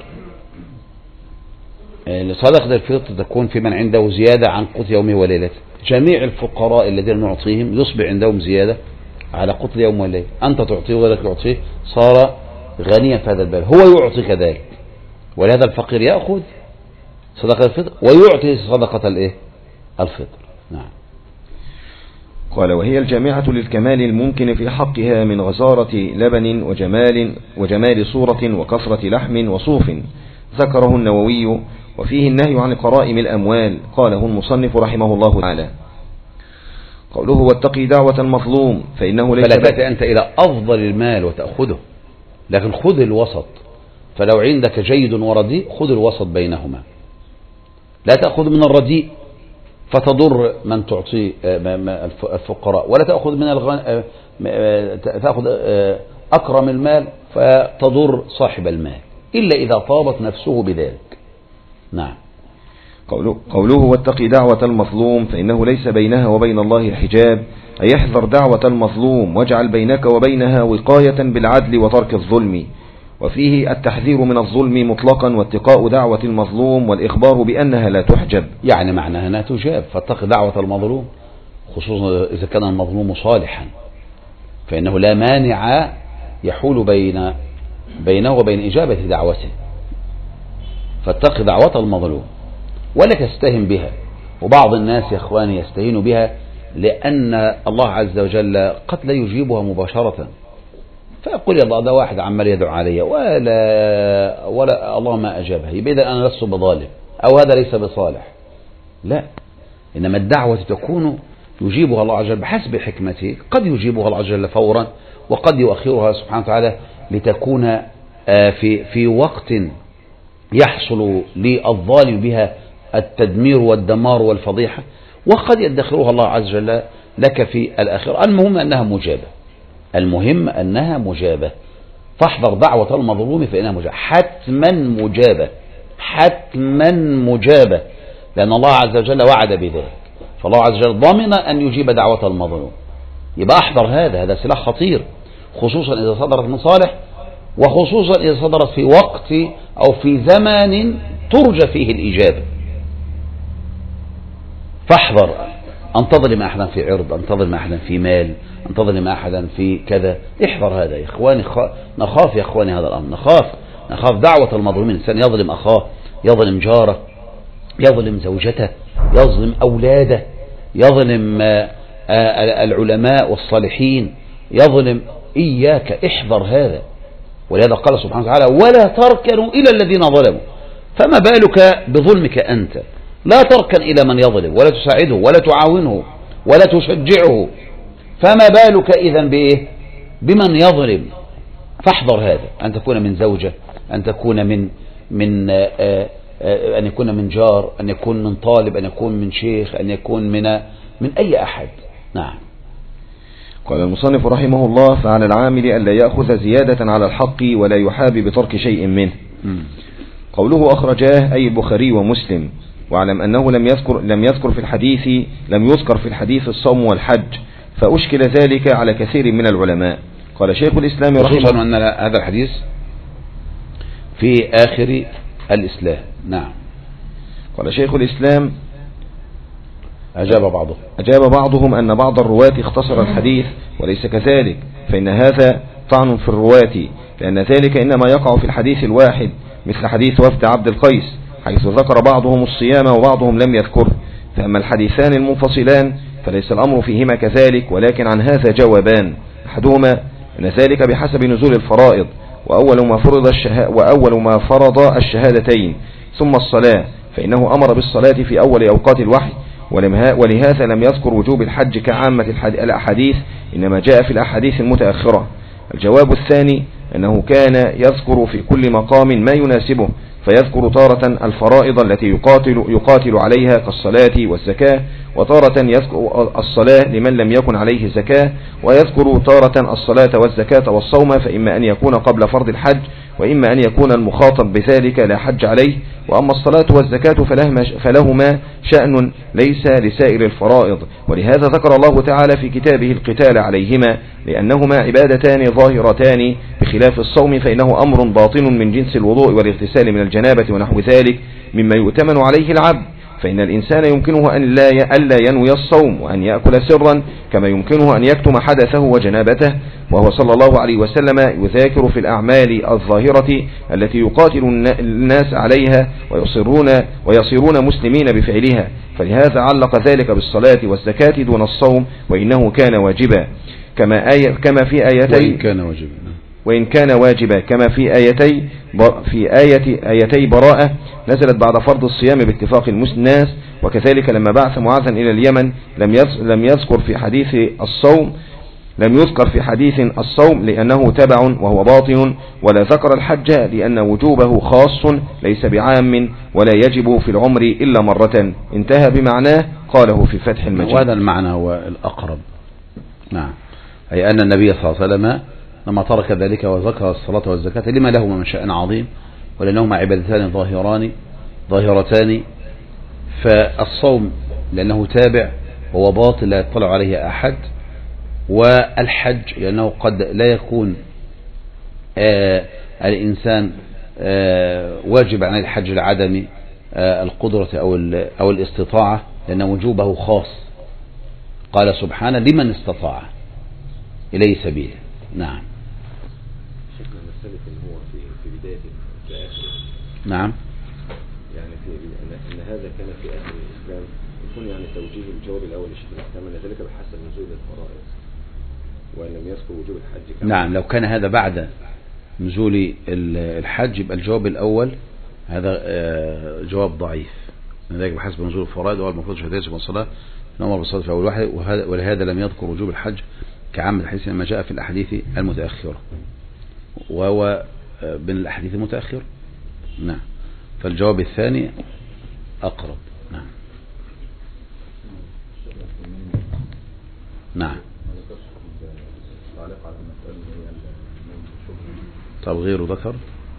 صدقة الفطر تكون في من عنده زيادة عن قوت يومه وليلته. جميع الفقراء الذين نعطيهم يصبح عندهم زيادة على قوت اليوم والليل، أنت تعطيه وغيرك يعطيه، صار غنيا في هذا الباب، هو يعطي كذلك، ولهذا الفقير يأخذ صدقة الفطر ويعطي صدقة الايه الفطر. نعم. قال وهي الجامعة للكمال الممكن في حقها من غزارة لبن وجمال صورة وكثرة لحم وصوف، ذكره النووي، وفيه النهي عن قرائم الأموال، قاله المصنف رحمه الله تعالى. قوله واتقي دعوة المظلوم فإنه ليس فلا تأتي أنت إلى أفضل المال وتأخذه، لكن خذ الوسط، فلو عندك جيد ورديء خذ الوسط بينهما، لا تأخذ من الرديء فتضر من تعطي الفقراء، ولا تأخذ من تأخذ أكرم المال فتضر صاحب المال إلا إذا طابت نفسه بذلك. نعم. قوله واتقي دعوة المظلوم فإنه ليس بينها وبين الله حجاب، أي احذر دعوة المظلوم واجعل بينك وبينها وقاية بالعدل وترك الظلم، وفيه التحذير من الظلم مطلقا واتقاء دعوة المظلوم والإخبار بأنها لا تحجب، يعني معناها أنها تجاب، فاتق دعوة المظلوم خصوصا إذا كان المظلوم صالحا، فإنه لا مانع يحول بينه وبين إجابة دعوته، فاتق دعوة المظلوم ولا تستهن بها. وبعض الناس يا إخواني يستهين بها لأن الله عز وجل قد لا يجيبها مباشرة، فيقول يا الله ده واحد عمال يدعو علي ولا الله ما أجابها، يبقى إذا أنا لست بظالم أو هذا ليس بصالح. لا، إنما الدعوة تكون يجيبها الله عز وجل بحسب حكمته، قد يجيبها الله عز وجل فورا وقد يؤخرها سبحانه وتعالى لتكون في وقت يحصل للظالم بها التدمير والدمار والفضيحة، وقد يدخرها الله عز وجل لك في الآخرة. المهم أنها مجابة، فاحذر دعوة المظلوم فإنها مجابة، حتما مجابة، لأن الله عز وجل وعد بذلك، فالله عز وجل ضمن أن يجيب دعوة المظلوم. يبقى احذر هذا سلاح خطير، خصوصا إذا صدرت من صالح، وخصوصا إذا صدرت في وقت أو في زمان ترجى فيه الإجابة. فاحذر أن تظلم أحدا في عرض، أن تظلم أحدا في مال، أن تظلم أحدا في كذا. احذر هذا يا إخواني، نخاف يا إخواني هذا الأمر، نخاف دعوة المظلومين. الإنسان يظلم أخاه، يظلم جاره، يظلم زوجته، يظلم أولاده، يظلم العلماء والصالحين، يظلم. إياك احذر هذا، ولهذا قال سبحانه وتعالى ولا تركنوا إلى الذين ظلموا، فما بالك بظلمك أنت؟ لا تركن إلى من يظلم ولا تساعده ولا تعاونه ولا تشجعه، فما بالك إذن بإيه؟ بمن يظلم. فاحذر هذا، أن تكون من زوجة، أن تكون أن يكون من جار، أن يكون من طالب، أن يكون من شيخ، أن يكون من أي أحد. نعم. قال المصنف رحمه الله فعلى العامل ألا يأخذ زيادة على الحق ولا يحابي بترك شيء منه. قوله أخرجاه أي البخاري ومسلم، واعلم أنه لم يذكر في الحديث الصوم والحج، فأشكل ذلك على كثير من العلماء. قال شيخ الإسلام رحمه الله أن هذا الحديث في آخر الإسلام. نعم. قال شيخ الإسلام: أجاب بعضهم أن بعض الرواة اختصر الحديث، وليس كذلك، فإن هذا طعن في الرواة، لأن ذلك إنما يقع في الحديث الواحد، مثل حديث وفد عبد القيس، حيث ذكر بعضهم الصيام وبعضهم لم يذكره. فأما الحديثان المنفصلان فليس الأمر فيهما كذلك، ولكن عن هذا جوابان: أحدهما أن ذلك بحسب نزول الفرائض، وأول ما فرض الشهادتين ثم الصلاة، فإنه أمر بالصلاة في أول أوقات الوحي، ولهذا لم يذكر وجوب الحج كعامة الأحاديث، إنما جاء في الأحاديث المتأخرة. الجواب الثاني أنه كان يذكر في كل مقام ما يناسبه، فيذكر تارة الفرائض التي يقاتل عليها كالصلاة والزكاة، وتارة يذكر الصلاة لمن لم يكن عليه زكاة، ويذكر تارة الصلاة والزكاة والصوم، فإما أن يكون قبل فرض الحج، وإما أن يكون المخاطب بذلك لا حج عليه. وأما الصلاة والزكاة فلهما شأن ليس لسائر الفرائض، ولهذا ذكر الله تعالى في كتابه القتال عليهما، لأنهما عبادتان ظاهرتان، بخلاف الصوم فإنه أمر باطن من جنس الوضوء والاغتسال من الجنابة ونحو ذلك مما يؤتمن عليه العبد. فإن الإنسان يمكنه أن لا ينوي الصوم، وأن يأكل سرا، كما يمكنه أن يكتم حدثه وجنابته، وهو صلى الله عليه وسلم يذاكر في الأعمال الظاهرة التي يقاتل الناس عليها ويصيرون مسلمين بفعلها، فلهذا علق ذلك بالصلاة والزكاة دون الصوم، وإنه كان واجبا، كما في وإن كان واجبا، كما في آيتي براءة نزلت بعد فرض الصيام باتفاق الناس. وكذلك لما بعث معاذا إلى اليمن لم يذكر في حديث الصوم لأنه تبع وهو باطن، ولا ذكر الحج لأن وجوبه خاص ليس بعام، ولا يجب في العمر إلا مرة. انتهى بمعناه قاله في فتح المجيد. وهذا المعنى هو الأقرب. نعم، أي أن النبي صلى الله عليه وسلم لما ترك ذلك وذكر الصلاة والزكاة لما لهما من شأن عظيم، ولأنهما عبادتان ظاهرتان، فالصوم لأنه تابع وهو باطل لا يطلع عليه أحد، والحج لأنه قد لا يكون الإنسان واجب عن الحج لعدم القدرة أو الاستطاعة، لأن وجوبه خاص. قال سبحانه: لمن استطاع إليه سبيلا. نعم. شكرا. نختلف هو في بداية في آخر. نعم. يعني أن هذا كان في آخر الإسلام، يكون يعني توجيه الجواب الأول لشيخ الإسلام أن ذلك بحسب نزول الفرائض، وأن لم يذكر وجوب الحج. نعم، لو كان هذا بعد نزول الحج يبقى الجواب الأول هذا جواب ضعيف، ذلك بحسب نزول الفرائض، وهو المفروض شهادة والصلاة نأمر بالصلاة في أول واحد، ولهذا لم يذكر وجوب الحج كعام الحديث لما جاء في الأحاديث المتأخرة، وهو بين الأحاديث المتأخرة. نعم، فالجواب الثاني أقرب. نعم. نعم. طب غيره ذكر؟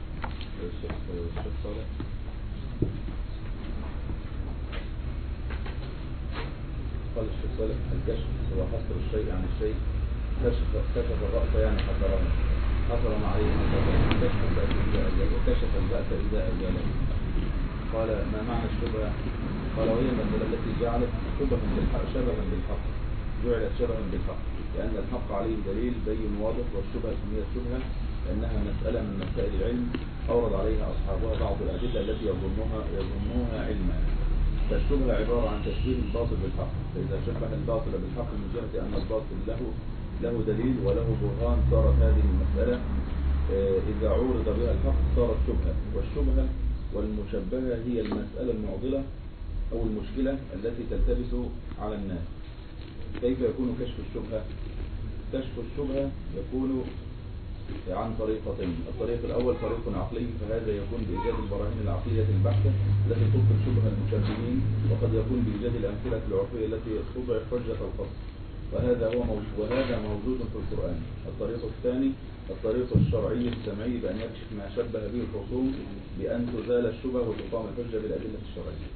قال الشيخ صالح: الكشف هو حصر الشيء عن الشيء، كشف الرأس يعني حصر ما عليه كشف البأس وكشف البأس إذا أزاله. قال: ما معنى الشبهة؟ قال: وهي المسألة التي جعلت شبها بالحق، جعلت شبها بالحق، لأن الحق عليه دليل بين واضح، والشبهة سميت شبهة لأنها مسألة من مسائل العلم أورد عليها أصحابها بعض الأدلة التي يظنوها علما. فالشبهة عبارة عن تشبيه الباطل بالحق، فإذا شبه الباطل بالحق من جهة أن الباطل له دليل وله برهان صارت هذه المسألة، إذا عورض بها الحق صارت شبهة. والشبهة والمشبهة هي المسألة المعضلة أو المشكلة التي تلتبس على الناس. كيف يكون كشف الشبهة؟ كشف الشبهة يكون عن طريقتين. الطريق الأول طريق عقلي، فهذا يكون بإيجاد البراهين العقلية البحتة التي تبطل شبهة المشبهين، وقد يكون بإيجاد الأمثلة العرفية التي تضعف حجة القصد، وهذا موجود في القرآن. الطريق الثاني الطريق الشرعي السمعي، بأن يكشف ما شبه به الخصوم بأن تزال الشبهة وتقام الحجة بالأدلة الشرعية.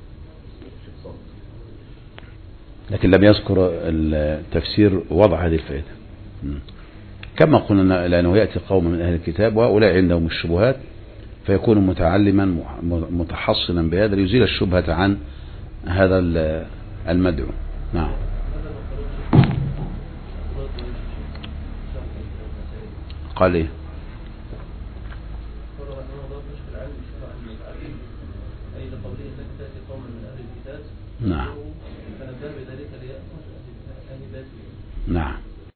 لكن لم يذكر التفسير وضع هذه الفائدة، كما قلنا لأنه يأتي قوم من أهل الكتاب وهؤلاء عندهم الشبهات، فيكون متعلما متحصنا بهذا ليزيل الشبهة عن هذا المدعو. نعم. قال ايه؟ نعم. نعم.